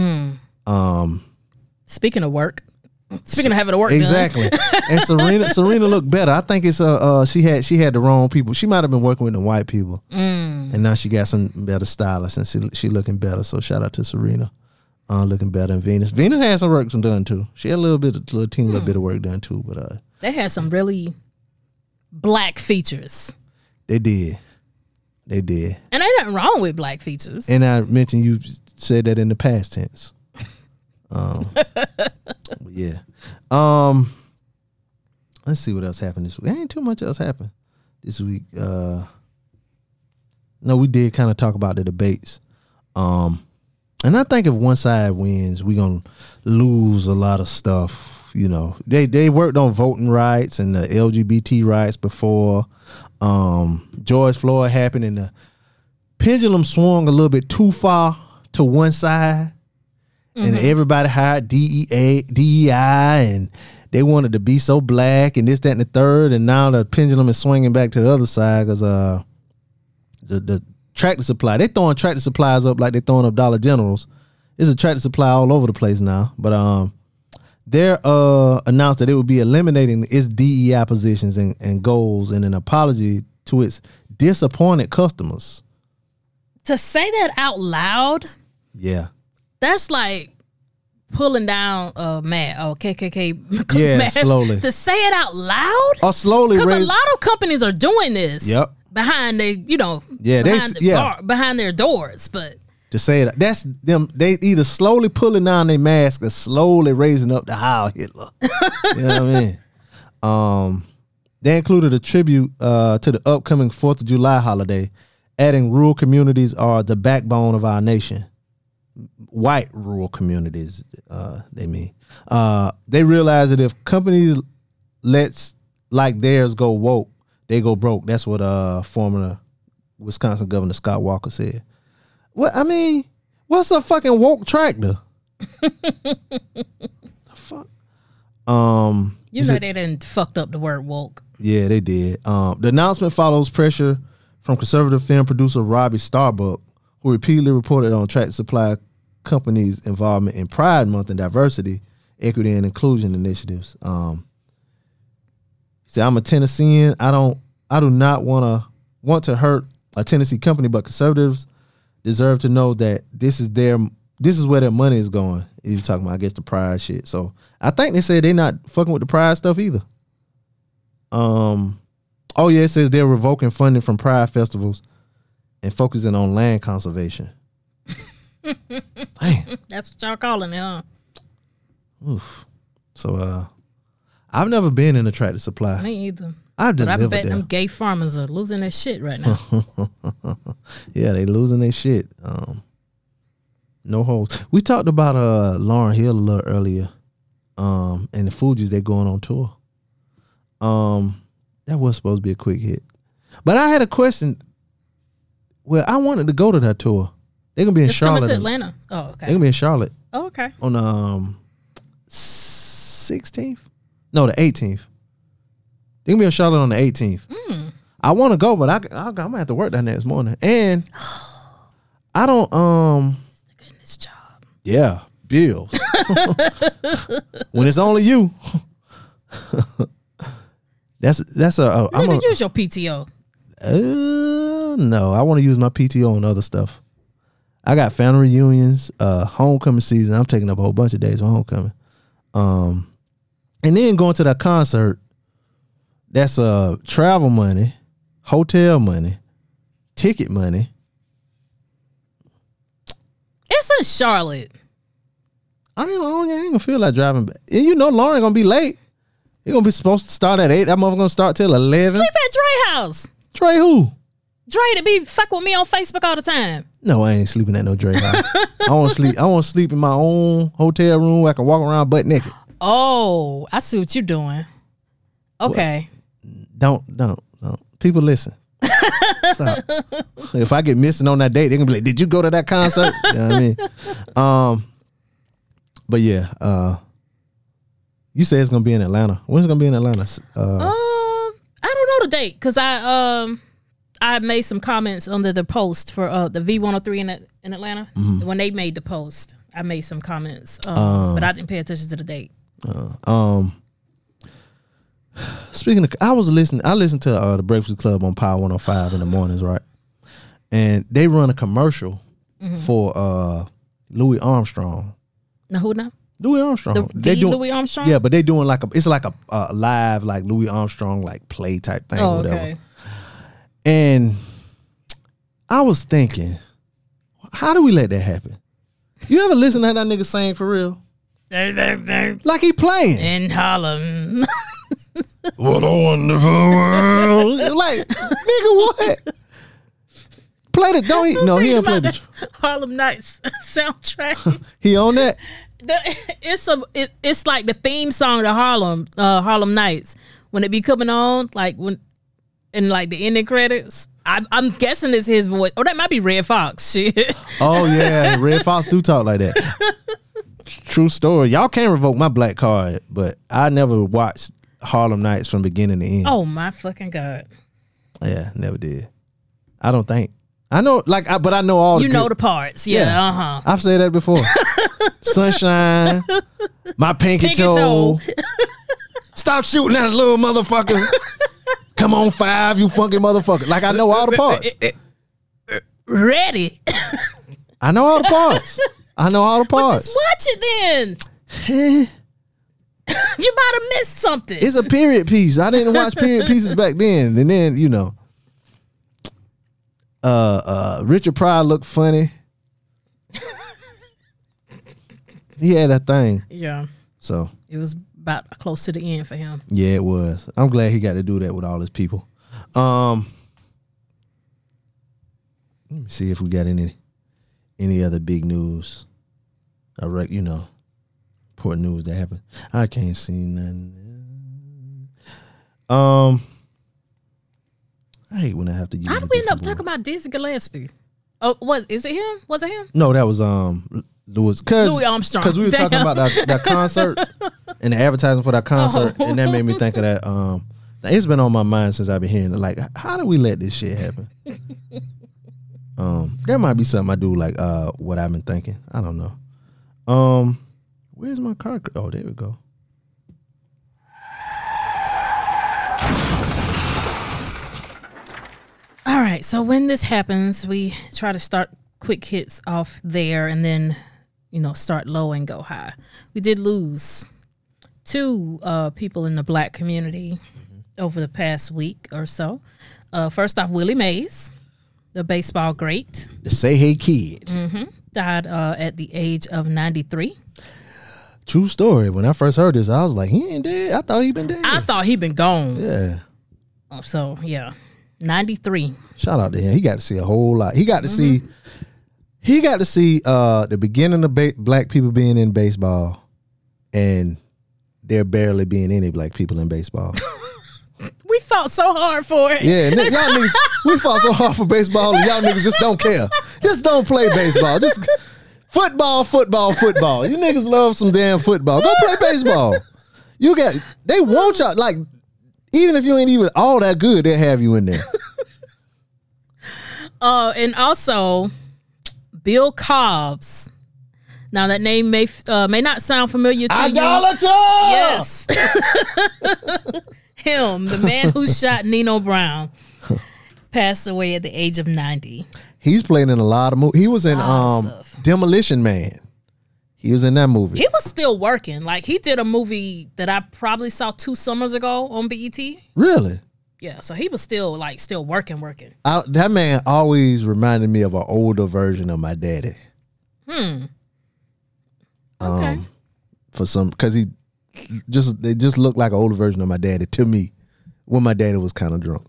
Speaker 5: Speaking of work. Speaking of having to work
Speaker 4: exactly. And Serena looked better. I think it's she had the wrong people. She might have been working with the white people. And now she got some better stylists and she looking better. So shout out to Serena. Looking better than Venus. Venus had some work done too. She had a little bit of work done too, but
Speaker 5: they had some really black features.
Speaker 4: They did. And
Speaker 5: ain't nothing wrong with black features.
Speaker 4: And I mentioned you said that in the past tense. Yeah. Let's see what else happened this week. Ain't too much else happened this week. No, we did kind of talk about the debates. And I think if one side wins, we're going to lose a lot of stuff. You know, they worked on voting rights and the LGBT rights before George Floyd happened, and the pendulum swung a little bit too far to one side. And everybody hired DEI, and they wanted to be so black and this, that, and the third. And now the pendulum is swinging back to the other side because the tractor supply, they throwing tractor supplies up like they throwing up Dollar Generals. There's a tractor supply all over the place now. But they're announced that it would be eliminating its DEI positions and goals and an apology to its disappointed customers.
Speaker 5: To say that out loud,
Speaker 4: yeah,
Speaker 5: that's like pulling down a KKK
Speaker 4: yeah,
Speaker 5: mask.
Speaker 4: slowly.
Speaker 5: To say it out loud,
Speaker 4: or slowly,
Speaker 5: because a lot of companies are doing this.
Speaker 4: Yep.
Speaker 5: Behind their, behind their doors, but
Speaker 4: to say it, that's them. They either slowly pulling down their mask or slowly raising up the Heil Hitler. You know what I mean? They included a tribute to the upcoming 4th of July holiday, adding rural communities are the backbone of our nation. White rural communities, they mean. They realize that if companies lets like theirs go woke, they go broke. That's what former Wisconsin Governor Scott Walker said. What I mean, what's a fucking woke tractor? The fuck.
Speaker 5: They done fucked up the word woke.
Speaker 4: Yeah, they did. The announcement follows pressure from conservative film producer Robbie Starbuck, who repeatedly reported on Tractor Supply Company's involvement in Pride Month and diversity, equity, and inclusion initiatives. See, I'm a Tennessean. I do not want to hurt a Tennessee company, but conservatives deserve to know that this is where their money is going. You're talking about, I guess, the Pride shit. So I think they said they're not fucking with the Pride stuff either. Oh yeah, it says they're revoking funding from Pride festivals and focusing on land conservation. Damn.
Speaker 5: That's what y'all calling it, huh?
Speaker 4: Oof. So I've never been in a Tractor Supply.
Speaker 5: Me either.
Speaker 4: I've
Speaker 5: But I
Speaker 4: delivered
Speaker 5: bet
Speaker 4: there.
Speaker 5: them gay farmers are losing their shit right now.
Speaker 4: Yeah, they losing their shit. No holes. We talked about Lauryn Hill a little earlier. And the Fugees, they going on tour. That was supposed to be a quick hit. But I had a question. Well, I wanted to go to that tour. They're gonna be in Charlotte.
Speaker 5: Coming to Atlanta. Oh, okay.
Speaker 4: They're gonna be in Charlotte.
Speaker 5: Oh, okay.
Speaker 4: On the 16th? No, the 18th. They're gonna be in Charlotte on the 18th. I want to go, but I'm gonna have to work that next morning. And I don't
Speaker 5: Goodness job.
Speaker 4: yeah, bills. When it's only you. that's a I'm
Speaker 5: Maybe
Speaker 4: a,
Speaker 5: use your PTO.
Speaker 4: no, I want to use my PTO on other stuff. I got family reunions, homecoming season. I'm taking up a whole bunch of days for homecoming. And then going to that concert, that's travel money, hotel money, ticket money.
Speaker 5: It's in Charlotte.
Speaker 4: I ain't gonna feel like driving back. And you know Lauren gonna be late. He gonna be supposed to start at 8. That motherfucker gonna start till 11.
Speaker 5: Sleep at Dre house.
Speaker 4: Dre who?
Speaker 5: Dre to be fucking with me on Facebook all the time.
Speaker 4: No, I ain't sleeping at no Dre house. I want to sleep in my own hotel room where I can walk around butt naked.
Speaker 5: Oh, I see what you're doing. Okay.
Speaker 4: Don't. People listen. Stop. If I get missing on that date, they're gonna be like, "Did you go to that concert?" You know what I mean? But yeah, you say it's gonna be in Atlanta. When's it gonna be in Atlanta?
Speaker 5: I don't know the date because I made some comments under the post for the V103 in Atlanta. When they made the post, I made some comments, but I didn't pay attention to the date.
Speaker 4: Speaking of, I listened to the Breakfast Club on Power 105 in the mornings, right? And they run a commercial for Louis Armstrong.
Speaker 5: Now who now?
Speaker 4: Louis Armstrong.
Speaker 5: Louis Armstrong?
Speaker 4: Yeah, but they doing it's like a live like Louis Armstrong like play type thing or whatever.
Speaker 5: Okay.
Speaker 4: And I was thinking, how do we let that happen? You ever listen to that nigga sing for real? Like he playing.
Speaker 5: In Harlem.
Speaker 4: What a wonderful world. Like, nigga, what? Play the, don't he? No, he didn't play the
Speaker 5: Harlem Nights soundtrack.
Speaker 4: He on that?
Speaker 5: It's like the theme song to Harlem Nights. When it be coming on, like when in like the ending credits, I'm guessing it's his voice. Oh, that might be Red Fox. Shit.
Speaker 4: Oh yeah, Red Fox do talk like that. True story. Y'all can't revoke my black card, but I never watched Harlem Nights from beginning to end.
Speaker 5: Oh my fucking God.
Speaker 4: Yeah, never did. I don't think. I know, but I know all
Speaker 5: you know the parts. Yeah.
Speaker 4: I've said that before. Sunshine, my pinky toe. Stop shooting at a little motherfucker. Come on, 5, you funky motherfucker. Like I know all the parts.
Speaker 5: Ready.
Speaker 4: I know all the parts.
Speaker 5: Well, just watch it then. You might have missed something.
Speaker 4: It's a period piece. I didn't watch period pieces back then. And then, you know, Richard Pryor looked funny. He had that thing.
Speaker 5: Yeah.
Speaker 4: So
Speaker 5: it was about close to the end for him.
Speaker 4: Yeah, it was. I'm glad he got to do that with all his people. Let me see if we got any other big news. Important news that happened. I can't see nothing. I hate when I have to use.
Speaker 5: How did we end up talking about Dizzy Gillespie? Oh, is it him? Was it him?
Speaker 4: No, that was Louis
Speaker 5: Armstrong.
Speaker 4: Because we were talking about that concert and the advertising for that concert, and that made me think of that. It's been on my mind since I've been hearing it. Like, how do we let this shit happen? There might be something I do like what I've been thinking. I don't know. Where's my car? Oh, there we go.
Speaker 5: All right. So when this happens, we try to start quick hits off there and then, start low and go high. We did lose 2 people in the black community over the past week or so. First off, Willie Mays, the baseball great.
Speaker 4: The Say Hey Kid.
Speaker 5: Died at the age of 93.
Speaker 4: True story. When I first heard this, I was like, he ain't dead. I thought he'd been dead.
Speaker 5: I thought he'd been gone.
Speaker 4: Yeah.
Speaker 5: So, yeah. 93.
Speaker 4: Shout out to him. He got to see a whole lot. He got to see He got to see the beginning of black people being in baseball, and there barely being any black people in baseball.
Speaker 5: We fought so hard for it.
Speaker 4: Yeah, y'all niggas, we fought so hard for baseball, and y'all niggas just don't care. Just don't play baseball. Just football. You niggas love some damn football. Go play baseball. They want y'all, like, even if you ain't even all that good, they'll have you in there.
Speaker 5: And also, Bill Cobbs. Now that name may not sound familiar to
Speaker 4: Idolater!
Speaker 5: you. Yes. Him, the man who shot Nino Brown, passed away at the age of 90.
Speaker 4: He's playing in a lot of movies. He was in Demolition Man. He was in that movie.
Speaker 5: He was still working. Like, he did a movie that I probably saw 2 summers ago on BET.
Speaker 4: Really?
Speaker 5: Yeah, so he was still working.
Speaker 4: That man always reminded me of an older version of my daddy.
Speaker 5: Okay.
Speaker 4: Because they just looked like an older version of my daddy to me when my daddy was kind of drunk.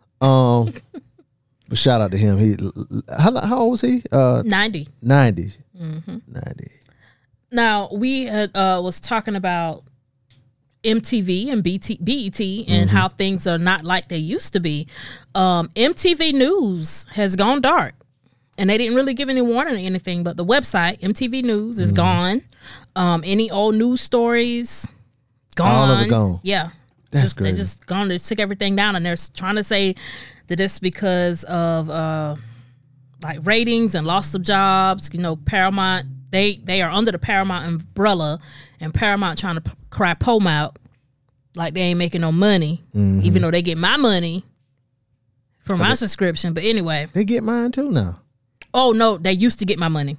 Speaker 4: But shout out to him. How old was he?
Speaker 5: 90.
Speaker 4: 90.
Speaker 5: Mm-hmm.
Speaker 4: 90.
Speaker 5: Now, we was talking about MTV and BET and how things are not like they used to be. MTV News has gone dark. And they didn't really give any warning or anything, but the website, MTV News, is gone. Any old news stories, gone.
Speaker 4: All of it gone.
Speaker 5: Yeah.
Speaker 4: That's
Speaker 5: They
Speaker 4: crazy.
Speaker 5: just gone. They took everything down, and they're trying to say that it's because of like ratings and loss of jobs. You know, Paramount, they are under the Paramount umbrella, and Paramount trying to cry Pome out like they ain't making no money, even though they get my money for my subscription. But anyway.
Speaker 4: They get mine too now.
Speaker 5: Oh no, they used to get my money.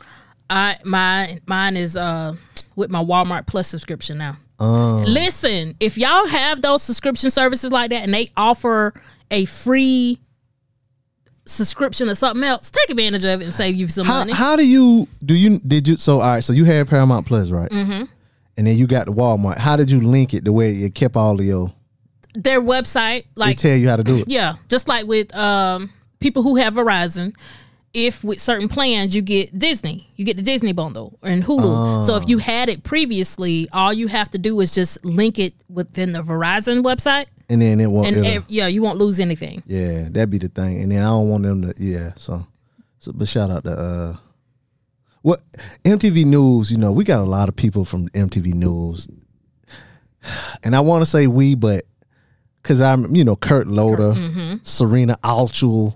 Speaker 5: Mine is with my Walmart Plus subscription now. Listen, if y'all have those subscription services like that and they offer a free subscription or something else, take advantage of it and save you some money.
Speaker 4: How did you so all right, so you had Paramount Plus, right? Mm-hmm. And then you got the Walmart. How did you link it the way it kept all of your
Speaker 5: their website, like
Speaker 4: they tell you how to do it?
Speaker 5: Yeah, just like with people who have Verizon. If with certain plans you get Disney, you get the Disney bundle and Hulu. So if you had it previously, all you have to do is just link it within the Verizon website,
Speaker 4: and then it won't.
Speaker 5: You won't lose anything.
Speaker 4: Yeah, that'd be the thing. And then I don't want them to. Yeah, so but shout out to what MTV News. You know, we got a lot of people from MTV News, and I want to say we, but because I'm Kurt Loder, Serena Altschul,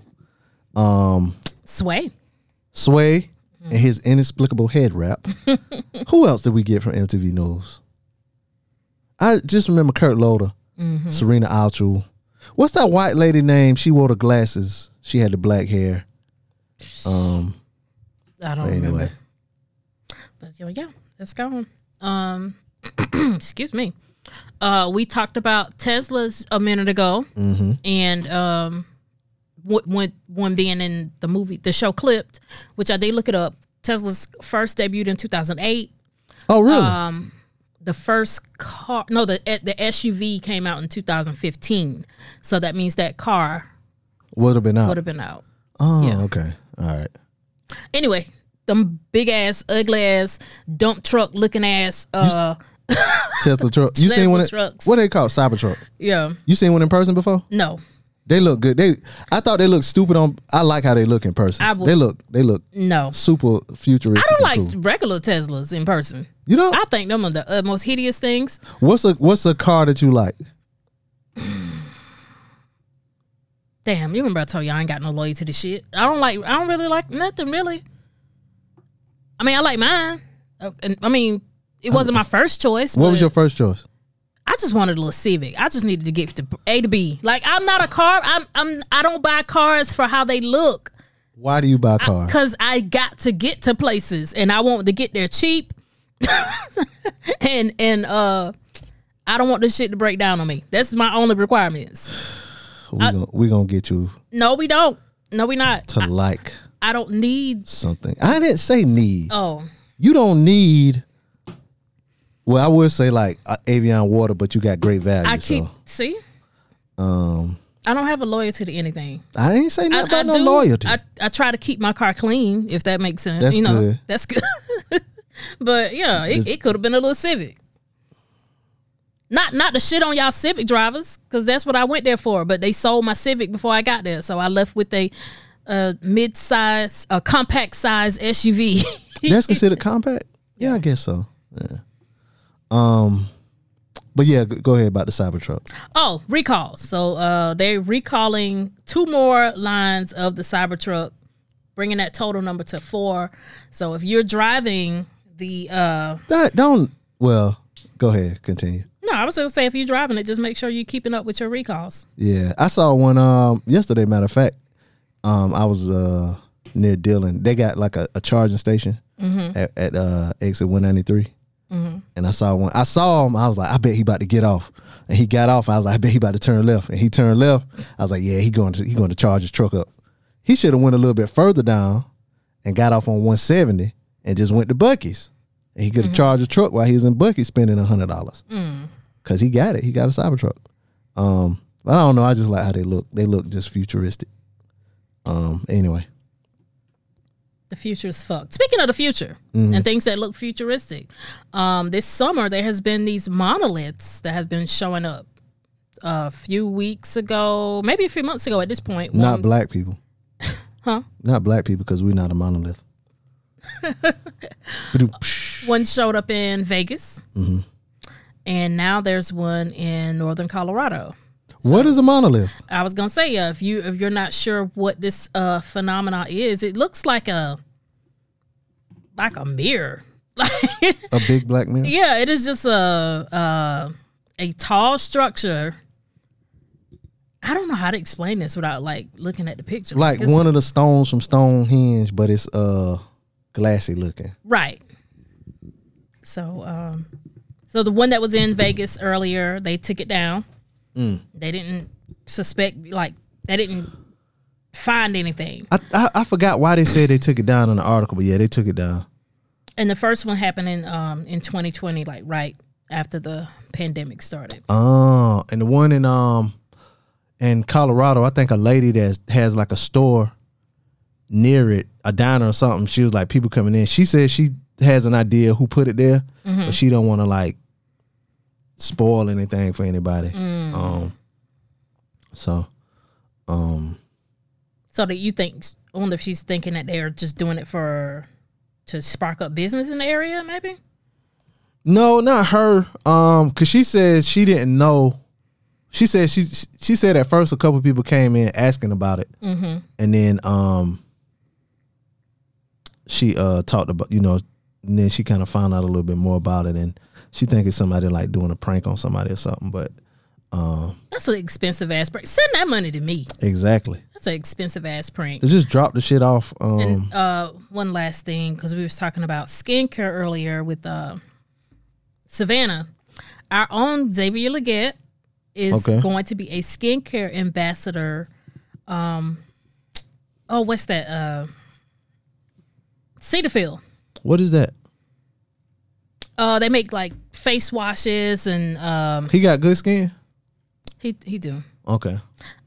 Speaker 4: Sway, and his inexplicable head wrap. Who else did we get from MTV News? I just remember Kurt Loder, Serena Altschul. What's that white lady name? She wore the glasses. She had the black hair.
Speaker 5: I don't
Speaker 4: anyway.
Speaker 5: remember. But yeah, let's go on. Excuse me. We talked about Teslas a minute ago, and one being in the movie, the show Clipped, which I did look it up. Tesla's first debuted in 2008.
Speaker 4: Oh, really?
Speaker 5: The first car, no, the SUV came out in 2015. So that means that car
Speaker 4: would have been
Speaker 5: out.
Speaker 4: Oh,
Speaker 5: Yeah.
Speaker 4: okay. All right.
Speaker 5: Anyway, them big ass, ugly ass, dump truck looking ass.
Speaker 4: Tesla truck. You seen one?
Speaker 5: Trucks.
Speaker 4: What they call Cybertruck?
Speaker 5: Yeah.
Speaker 4: You seen one in person before?
Speaker 5: No.
Speaker 4: They look good. I thought they looked stupid on. I like how they look in person. They look
Speaker 5: no
Speaker 4: super futuristic.
Speaker 5: I don't like
Speaker 4: cool.
Speaker 5: regular Teslas in person.
Speaker 4: You know,
Speaker 5: I think them are the most hideous things.
Speaker 4: What's a car that you like?
Speaker 5: Damn, you remember I told you I ain't got no loyalty to the shit. I don't really like nothing really. I mean, I like mine. I mean, it wasn't my first choice.
Speaker 4: What was your first choice?
Speaker 5: I just wanted a little Civic. I just needed to get to A to B. Like, I'm not a car. I don't buy cars for how they look.
Speaker 4: Why do you buy cars?
Speaker 5: Because I got to get to places, and I want to get there cheap. and I don't want this shit to break down on me. That's my only requirements.
Speaker 4: We gonna get you.
Speaker 5: No, we don't. No, we not.
Speaker 4: I
Speaker 5: don't need
Speaker 4: something. I didn't say need.
Speaker 5: Oh,
Speaker 4: you don't need. Well, I would say like Avion water, but you got great value.
Speaker 5: I I don't have a loyalty to anything.
Speaker 4: I ain't say nothing about no loyalty.
Speaker 5: I try to keep my car clean, if that makes sense.
Speaker 4: That's
Speaker 5: you know,
Speaker 4: good.
Speaker 5: That's good. But yeah, it could have been a little Civic. Not to shit on y'all Civic drivers, because that's what I went there for. But they sold my Civic before I got there, so I left with a mid-size, compact size SUV.
Speaker 4: That's considered compact? Yeah, I guess so. Yeah. But yeah, go ahead about the Cybertruck.
Speaker 5: Oh, recalls. So they're recalling 2 more lines of the Cybertruck, bringing that total number to 4. So if you're driving the
Speaker 4: go ahead, continue.
Speaker 5: No, I was going to say, if you're driving it, just make sure you're keeping up with your recalls.
Speaker 4: Yeah, I saw one yesterday. Matter of fact, I was near Dillon. They got like a charging station at exit 193. And I saw one. I saw him. I was like, I bet he about to get off. And he got off. I was like, I bet he about to turn left. And he turned left. I was like, yeah, he going to charge his truck up. He should have went a little bit further down and got off on 170 and just went to Buc-ee's. And he could have charged his truck while he was in Buc-ee's spending $100. Because he got it. He got a Cybertruck. But I don't know. I just like how they look. They look just futuristic. Anyway.
Speaker 5: The future is fucked. Speaking of the future and things that look futuristic, this summer there has been these monoliths that have been showing up. A few weeks ago, maybe a few months ago at this point.
Speaker 4: Not black people.
Speaker 5: Huh?
Speaker 4: Not black people, because we're not a monolith.
Speaker 5: One showed up in Vegas. And now there's one in northern Colorado.
Speaker 4: What is a monolith?
Speaker 5: I was gonna say, if you're not sure what this phenomena is, it looks like a mirror,
Speaker 4: A big black mirror.
Speaker 5: Yeah, it is just a tall structure. I don't know how to explain this without like looking at the picture.
Speaker 4: Like one of the stones from Stonehenge, but it's glassy looking.
Speaker 5: Right. So so the one that was in Vegas earlier, they took it down. They didn't suspect, like, they didn't find anything.
Speaker 4: I forgot why they said they took it down in the article, but yeah, they took it down.
Speaker 5: And the first one happened in 2020, like right after the pandemic started.
Speaker 4: Oh, and the one in Colorado, I think a lady that has like a store near it, a diner or something, she was like, people coming in. She said she has an idea who put it there, but she don't want to like spoil anything for anybody. So
Speaker 5: that you think, I wonder if she's thinking that they're just doing it to spark up business in the area, maybe?
Speaker 4: No, not her. Cause she said she didn't know. She said she said at first a couple people came in asking about it, and then she talked about, you know, and then she kind of found out a little bit more about it, and she think it's somebody like doing a prank on somebody or something. But
Speaker 5: that's an expensive ass prank. Send that money to me.
Speaker 4: Exactly.
Speaker 5: That's an expensive ass prank.
Speaker 4: They just dropped the shit off.
Speaker 5: And one last thing, because we was talking about skincare earlier with Savannah. Our own Xavier Leggett is going to be a skincare ambassador. What's that? Cetaphil.
Speaker 4: What is that?
Speaker 5: They make like face washes and
Speaker 4: he got good skin?
Speaker 5: He do.
Speaker 4: Okay.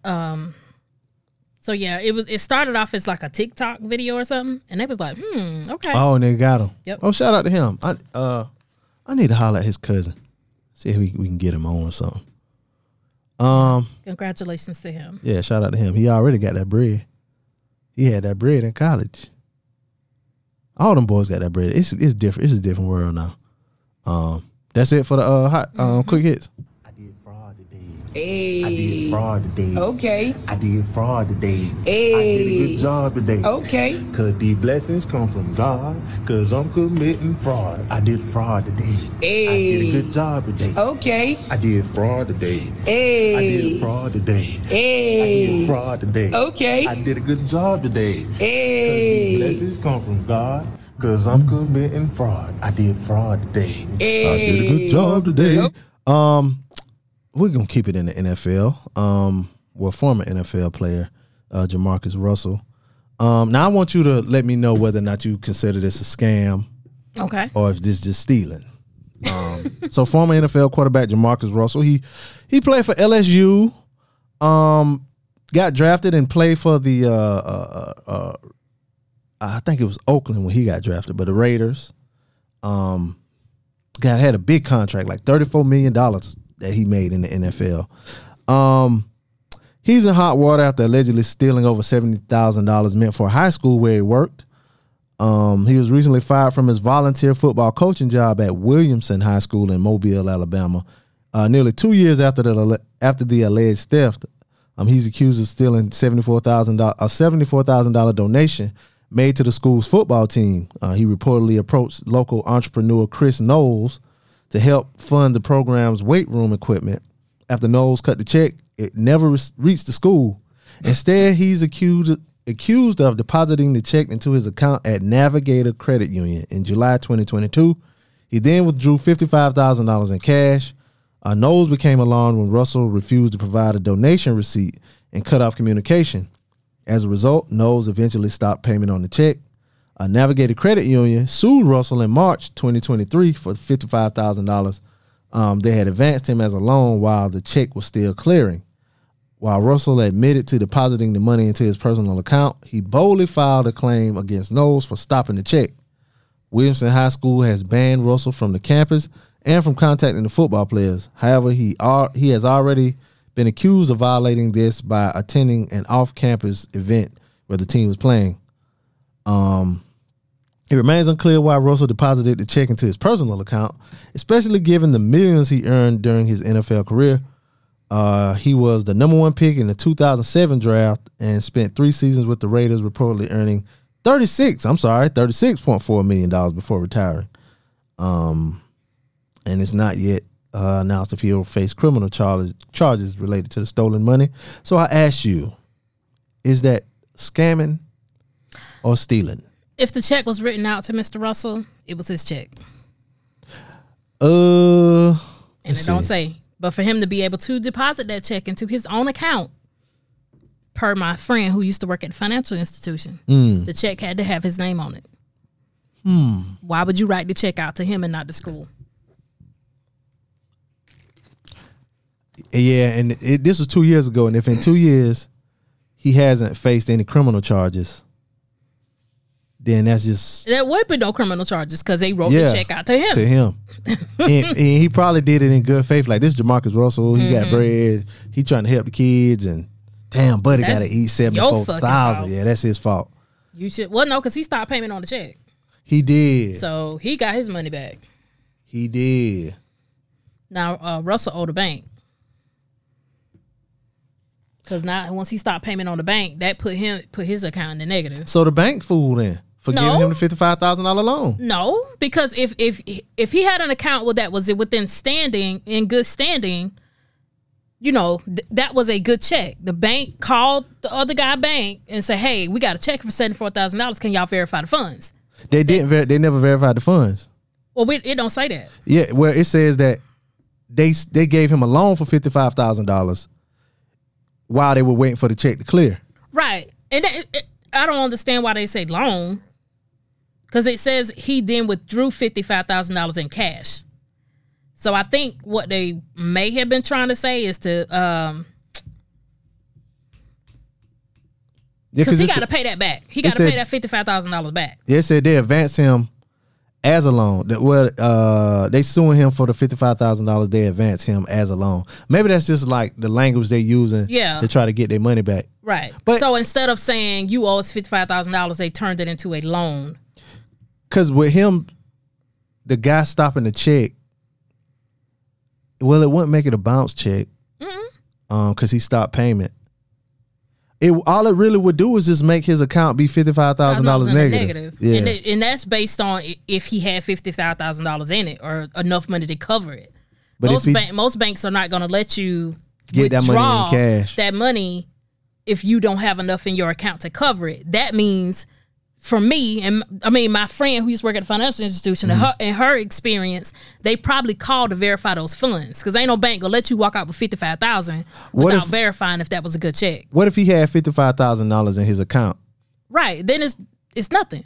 Speaker 5: So yeah, it started off as like a TikTok video or something, and they was like, okay.
Speaker 4: Oh, and they got him.
Speaker 5: Yep.
Speaker 4: Oh, shout out to him. I need to holler at his cousin. See if we can get him on or something.
Speaker 5: Congratulations to him.
Speaker 4: Yeah, shout out to him. He already got that bread. He had that bread in college. All them boys got that bread. It's different. It's a different world now. That's it for the hot quick hits.
Speaker 7: I did fraud today.
Speaker 2: Hey.
Speaker 7: I did fraud today.
Speaker 2: Okay.
Speaker 7: I did fraud today.
Speaker 2: Hey.
Speaker 7: I did a good job today.
Speaker 2: Okay.
Speaker 7: Cause the blessings come from God. Cause I'm committing fraud. I did fraud today.
Speaker 2: Hey.
Speaker 7: I did a good job today.
Speaker 2: Okay.
Speaker 7: I did fraud today.
Speaker 2: Hey.
Speaker 7: I did fraud today.
Speaker 2: Hey.
Speaker 7: I did fraud today.
Speaker 2: Okay.
Speaker 7: I did a good job today.
Speaker 2: Hey.
Speaker 7: Cause the blessings come from God. Cause I'm committing fraud. I did fraud today.
Speaker 2: Hey.
Speaker 4: I did a good job today. We're gonna keep it in the NFL. Former NFL player, Jamarcus Russell. Now I want you to let me know whether or not you consider this a scam,
Speaker 5: Okay.
Speaker 4: or if this is just stealing. So former NFL quarterback Jamarcus Russell, he played for LSU. got drafted and played for the I think it was Oakland when he got drafted, but the Raiders. Had a big contract, like $34 million that he made in the NFL. He's in hot water after allegedly stealing over $70,000 meant for high school where he worked. He was recently fired from his volunteer football coaching job at Williamson High School in Mobile, Alabama. Nearly 2 years after the alleged theft, he's accused of stealing a $74,000 donation made to the school's football team. He reportedly approached local entrepreneur Chris Knowles to help fund the program's weight room equipment. After Knowles cut the check, it never reached the school. Instead, he's accused of depositing the check into his account at Navigator Credit Union in July 2022. He then withdrew $55,000 in cash. Knowles became alarmed when Russell refused to provide a donation receipt and cut off communication. As a result, Knowles eventually stopped payment on the check. Navigator Credit Union sued Russell in March 2023 for $55,000. They had advanced him as a loan while the check was still clearing. While Russell admitted to depositing the money into his personal account, he boldly filed a claim against Knowles for stopping the check. Williamson High School has banned Russell from the campus and from contacting the football players. However, he has already been accused of violating this by attending an off-campus event where the team was playing. It remains unclear why Russell deposited the check into his personal account, especially given the millions he earned during his NFL career. He was the number 1 pick in the 2007 draft and spent 3 seasons with the Raiders, reportedly earning $36.4 million before retiring. And it's not yet announced if he'll face criminal charges related to the stolen money. So I ask you, is that scamming or stealing?
Speaker 5: If the check was written out to Mr. Russell, it was his check.
Speaker 4: And
Speaker 5: it don't say. But for him to be able to deposit that check into his own account, per my friend who used to work at the financial institution, the check had to have his name on it. Why would you write the check out to him and not the school?
Speaker 4: Yeah, and this was 2 years ago, and if in 2 years he hasn't faced any criminal charges, then that's just...
Speaker 5: There would be no criminal charges because they wrote the check out to him. and he probably did it in good faith. Like, this is Jamarcus Russell. He got bread. He trying to help the kids, and damn, buddy got to eat $74,000. Yeah, that's his fault. You should... Well, no, because he stopped payment on the check.
Speaker 4: He did.
Speaker 5: So he got his money back.
Speaker 4: He did.
Speaker 5: Now, Russell owed the bank. Because now, once he stopped payment on the bank, that put his account in the negative.
Speaker 4: So the bank fooled then for giving him the $55,000 loan.
Speaker 5: No, because if he had an account that was in good standing, you know, that was a good check. The bank called the other guy bank and said, "Hey, we got a check for $74,000. Can y'all verify the funds?" They didn't.
Speaker 4: They never verified the funds.
Speaker 5: Well, it don't say that.
Speaker 4: Yeah, well, it says that they gave him a loan for $55,000. While they were waiting for the check to clear.
Speaker 5: Right. And I don't understand why they say loan. Because it says he then withdrew $55,000 in cash. So I think what they may have been trying to say is to... Because he got to pay that back. He got to pay that $55,000 back.
Speaker 4: It said they advanced him as a loan. They suing him for the $55,000. They advance him as a loan. Maybe that's just like the language they using to try to get their money back.
Speaker 5: Right. But so instead of saying you owe us $55,000, they turned it into a loan.
Speaker 4: Because with him, the guy stopping the check, well, it wouldn't make it a bounce check. Because he stopped payment. All it really would do is just make his account be $55,000 negative. Yeah.
Speaker 5: And that's based on if he had $55,000 in it or enough money to cover it. But most banks are not going to let you
Speaker 4: get that money in cash.
Speaker 5: That money if you don't have enough in your account to cover it. That means, for me, and I mean my friend who used to work at a financial institution, in her experience, they probably called to verify those funds because ain't no bank gonna let you walk out with $55,000 without verifying if that was a good check.
Speaker 4: What if he had $55,000 in his account?
Speaker 5: Right, then it's nothing.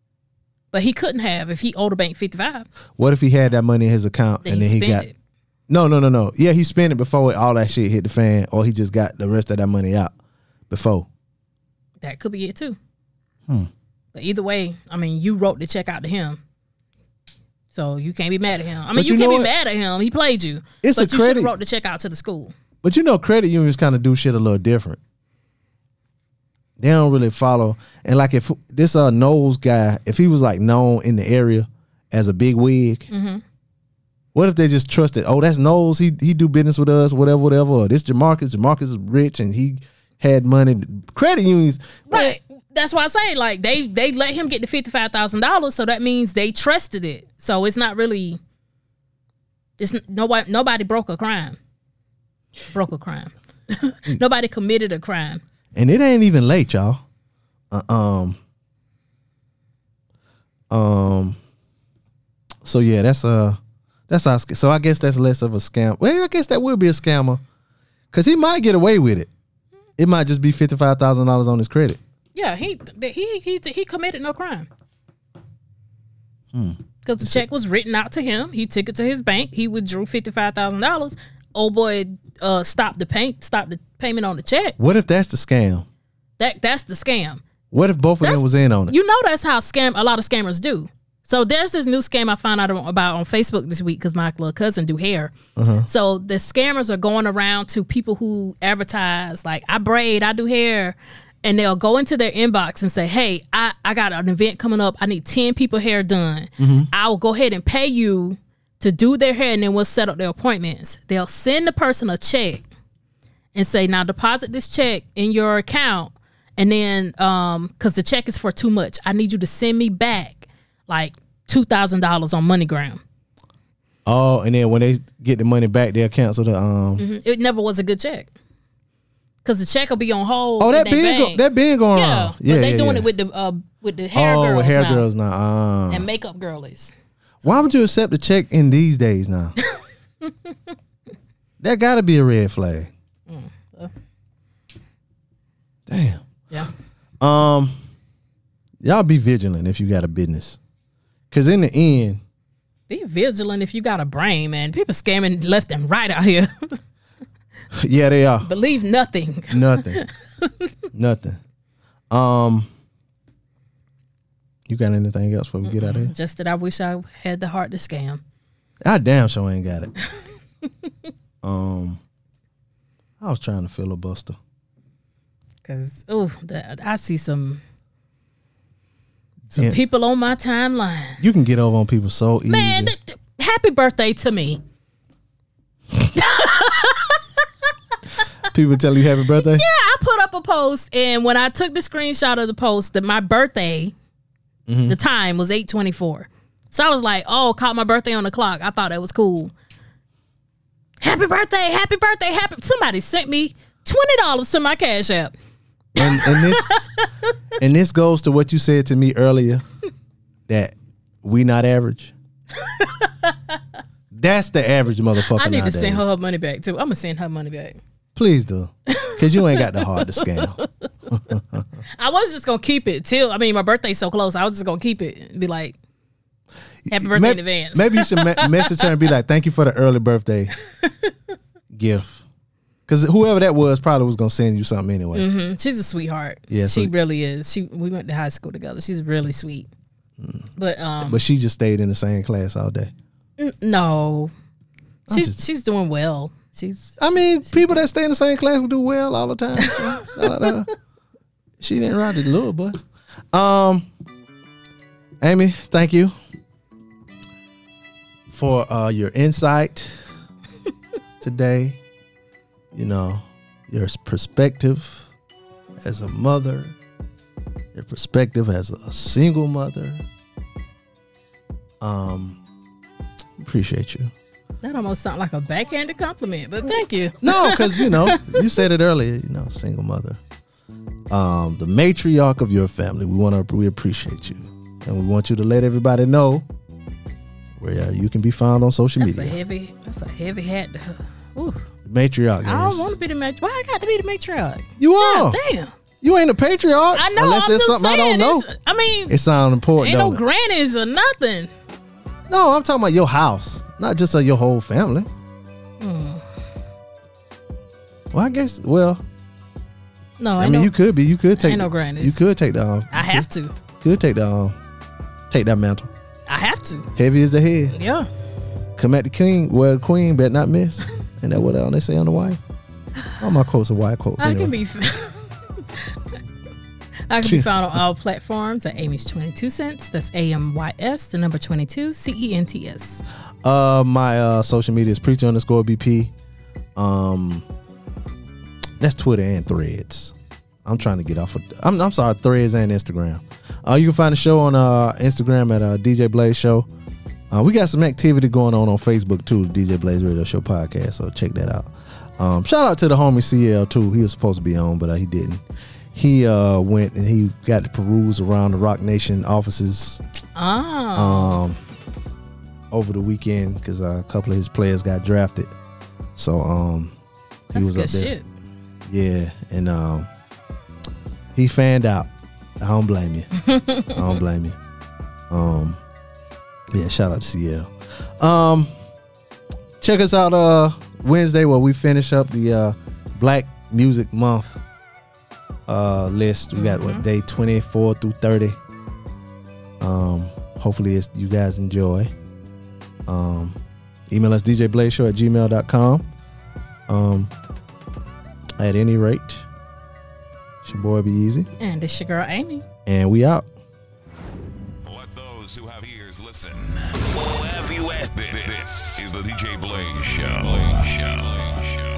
Speaker 5: But he couldn't have if he owed the bank $55,000.
Speaker 4: What if he had that money in his account and then he got it? No. Yeah, he spent it before all that shit hit the fan, or he just got the rest of that money out before.
Speaker 5: That could be it too. But either way, I mean, you wrote the check out to him, so you can't be mad at him. I mean, you can't be mad at him. He played you.
Speaker 4: It's
Speaker 5: but
Speaker 4: a
Speaker 5: you should
Speaker 4: credit.
Speaker 5: have wrote the check out to the school.
Speaker 4: But you know, credit unions kind of do shit a little different. They don't really follow. And like if this Knowles guy, if he was like known in the area as a big wig, what if they just trusted, oh, that's Knowles, he do business with us, whatever. Or this Jamarcus is rich and he had money. Credit unions.
Speaker 5: Right. That's why I say, like, they let him get the $55,000, so that means they trusted it. So it's not really, it's nobody broke a crime. Nobody committed a crime.
Speaker 4: And it ain't even late, y'all. So yeah, that's how. So I guess that's less of a scam. Well, I guess that will be a scammer, because he might get away with it. It might just be $55,000 on his credit.
Speaker 5: Yeah, he committed no crime. Because the check was written out to him. He took it to his bank. He withdrew $55,000. Old boy stopped the payment on the check.
Speaker 4: What if that's the scam?
Speaker 5: That's the scam.
Speaker 4: What if both of them was in on it?
Speaker 5: You know that's how a lot of scammers do. So there's this new scam I found out about on Facebook this week because my little cousin do hair. So the scammers are going around to people who advertise like, I braid, I do hair. And they'll go into their inbox and say, hey, I got an event coming up. I need 10 people hair done. I'll go ahead and pay you to do their hair, and then we'll set up their appointments. They'll send the person a check and say, now deposit this check in your account. And then, because the check is for too much, I need you to send me back like $2,000 on MoneyGram.
Speaker 4: Oh, and then when they get the money back, they'll cancel the.
Speaker 5: It never was a good check. Because the check will be on hold.
Speaker 4: Oh, that been going on.
Speaker 5: Yeah, but they doing it with the hair girls
Speaker 4: with hair
Speaker 5: now.
Speaker 4: girls now.
Speaker 5: And makeup girlies.
Speaker 4: Why would you accept a check in these days now? That got to be a red flag. Damn.
Speaker 5: Yeah.
Speaker 4: Y'all be vigilant if you got a business, because in the end,
Speaker 5: be vigilant if you got a brain, man. People scamming left and right out here.
Speaker 4: Yeah, they are.
Speaker 5: Believe nothing.
Speaker 4: Nothing. You got anything else before we get out of here?
Speaker 5: Just that I wish I had the heart to scam.
Speaker 4: I damn sure ain't got it. I was trying to filibuster.
Speaker 5: Cause I see some people on my timeline.
Speaker 4: You can get over on people so easy.
Speaker 5: Man, happy birthday to me.
Speaker 4: People tell you happy birthday?
Speaker 5: Yeah, I put up a post, and when I took the screenshot of the post, that my birthday, the time was 8:24. So I was like, oh, caught my birthday on the clock. I thought that was cool. Happy birthday, happy birthday, happy. Somebody sent me $20 to my Cash App.
Speaker 4: And this goes to what you said to me earlier, that we not average. That's the average motherfucker.
Speaker 5: I need
Speaker 4: nowadays.
Speaker 5: to send her money back too. I'm gonna send her money back.
Speaker 4: Please do, because you ain't got the heart to scam.
Speaker 5: I was just gonna keep it till my birthday's so close. I was just gonna keep it and be like, happy birthday in advance.
Speaker 4: Maybe you should message her and be like, thank you for the early birthday gift. Because whoever that was probably was gonna send you something anyway.
Speaker 5: She's a sweetheart.
Speaker 4: Yeah,
Speaker 5: she really is. We went to high school together. She's really sweet. But
Speaker 4: she just stayed in the same class all day.
Speaker 5: No, she's doing well.
Speaker 4: People that stay in the same class do well all the time. So shout out to her. She didn't ride the little bus. Amy, thank you for your insight today. You know, your perspective as a mother, your perspective as a single mother. Appreciate you.
Speaker 5: That almost sounds like a backhanded compliment, but thank you.
Speaker 4: No, because you said it earlier. Single mother, the matriarch of your family. We appreciate you, and we want you to let everybody know where you can be found on social media.
Speaker 5: That's a heavy hat. Ooh.
Speaker 4: Matriarch.
Speaker 5: I don't want to be the matriarch. Why I got to be the matriarch?
Speaker 4: You are.
Speaker 5: God damn.
Speaker 4: You ain't a patriarch.
Speaker 5: I know.
Speaker 4: Unless there's something I don't know. It sounds important.
Speaker 5: Ain't no grannies or nothing.
Speaker 4: No, I'm talking about your house, not just your whole family. Well, I guess. Well,
Speaker 5: No,
Speaker 4: I mean, you could be. You could take.
Speaker 5: Ain't no grannies.
Speaker 4: You could take the.
Speaker 5: I have to.
Speaker 4: Could take the. Take that mantle.
Speaker 5: I have to.
Speaker 4: Heavy as the head.
Speaker 5: Yeah.
Speaker 4: Come at the king. Well, queen better not miss. And that what they say on the wife. All my quotes are white quotes.
Speaker 5: I
Speaker 4: anyway.
Speaker 5: can be. I can be found on all platforms at Amy's 22 cents. That's AMYS, the number 22, CENTS.
Speaker 4: My social media is preacher_BP. That's Twitter and Threads. I'm trying to get off of. I'm sorry, Threads and Instagram. You can find the show on Instagram at DJ Blaze Show. We got some activity going on Facebook too, the DJ Blaze Radio Show podcast. So check that out. Shout out to the homie CL too. He was supposed to be on, but he didn't. He went and he got to peruse around the Rock Nation offices. Over the weekend because a couple of his players got drafted. So he
Speaker 5: That's
Speaker 4: was
Speaker 5: good
Speaker 4: up there.
Speaker 5: shit.
Speaker 4: Yeah, and he fanned out. I don't blame you. I don't blame you. Yeah, shout out to CL. Check us out Wednesday where we finish up the Black Music Month list. We got what, day 24 through 30. Hopefully you guys enjoy. Email us djblazeshow@gmail.com. At any rate, it's your boy Be Easy.
Speaker 5: And it's your girl Amy.
Speaker 4: And we out.
Speaker 3: Let those who have ears listen. Have you asked? This is the DJ Blaze Show.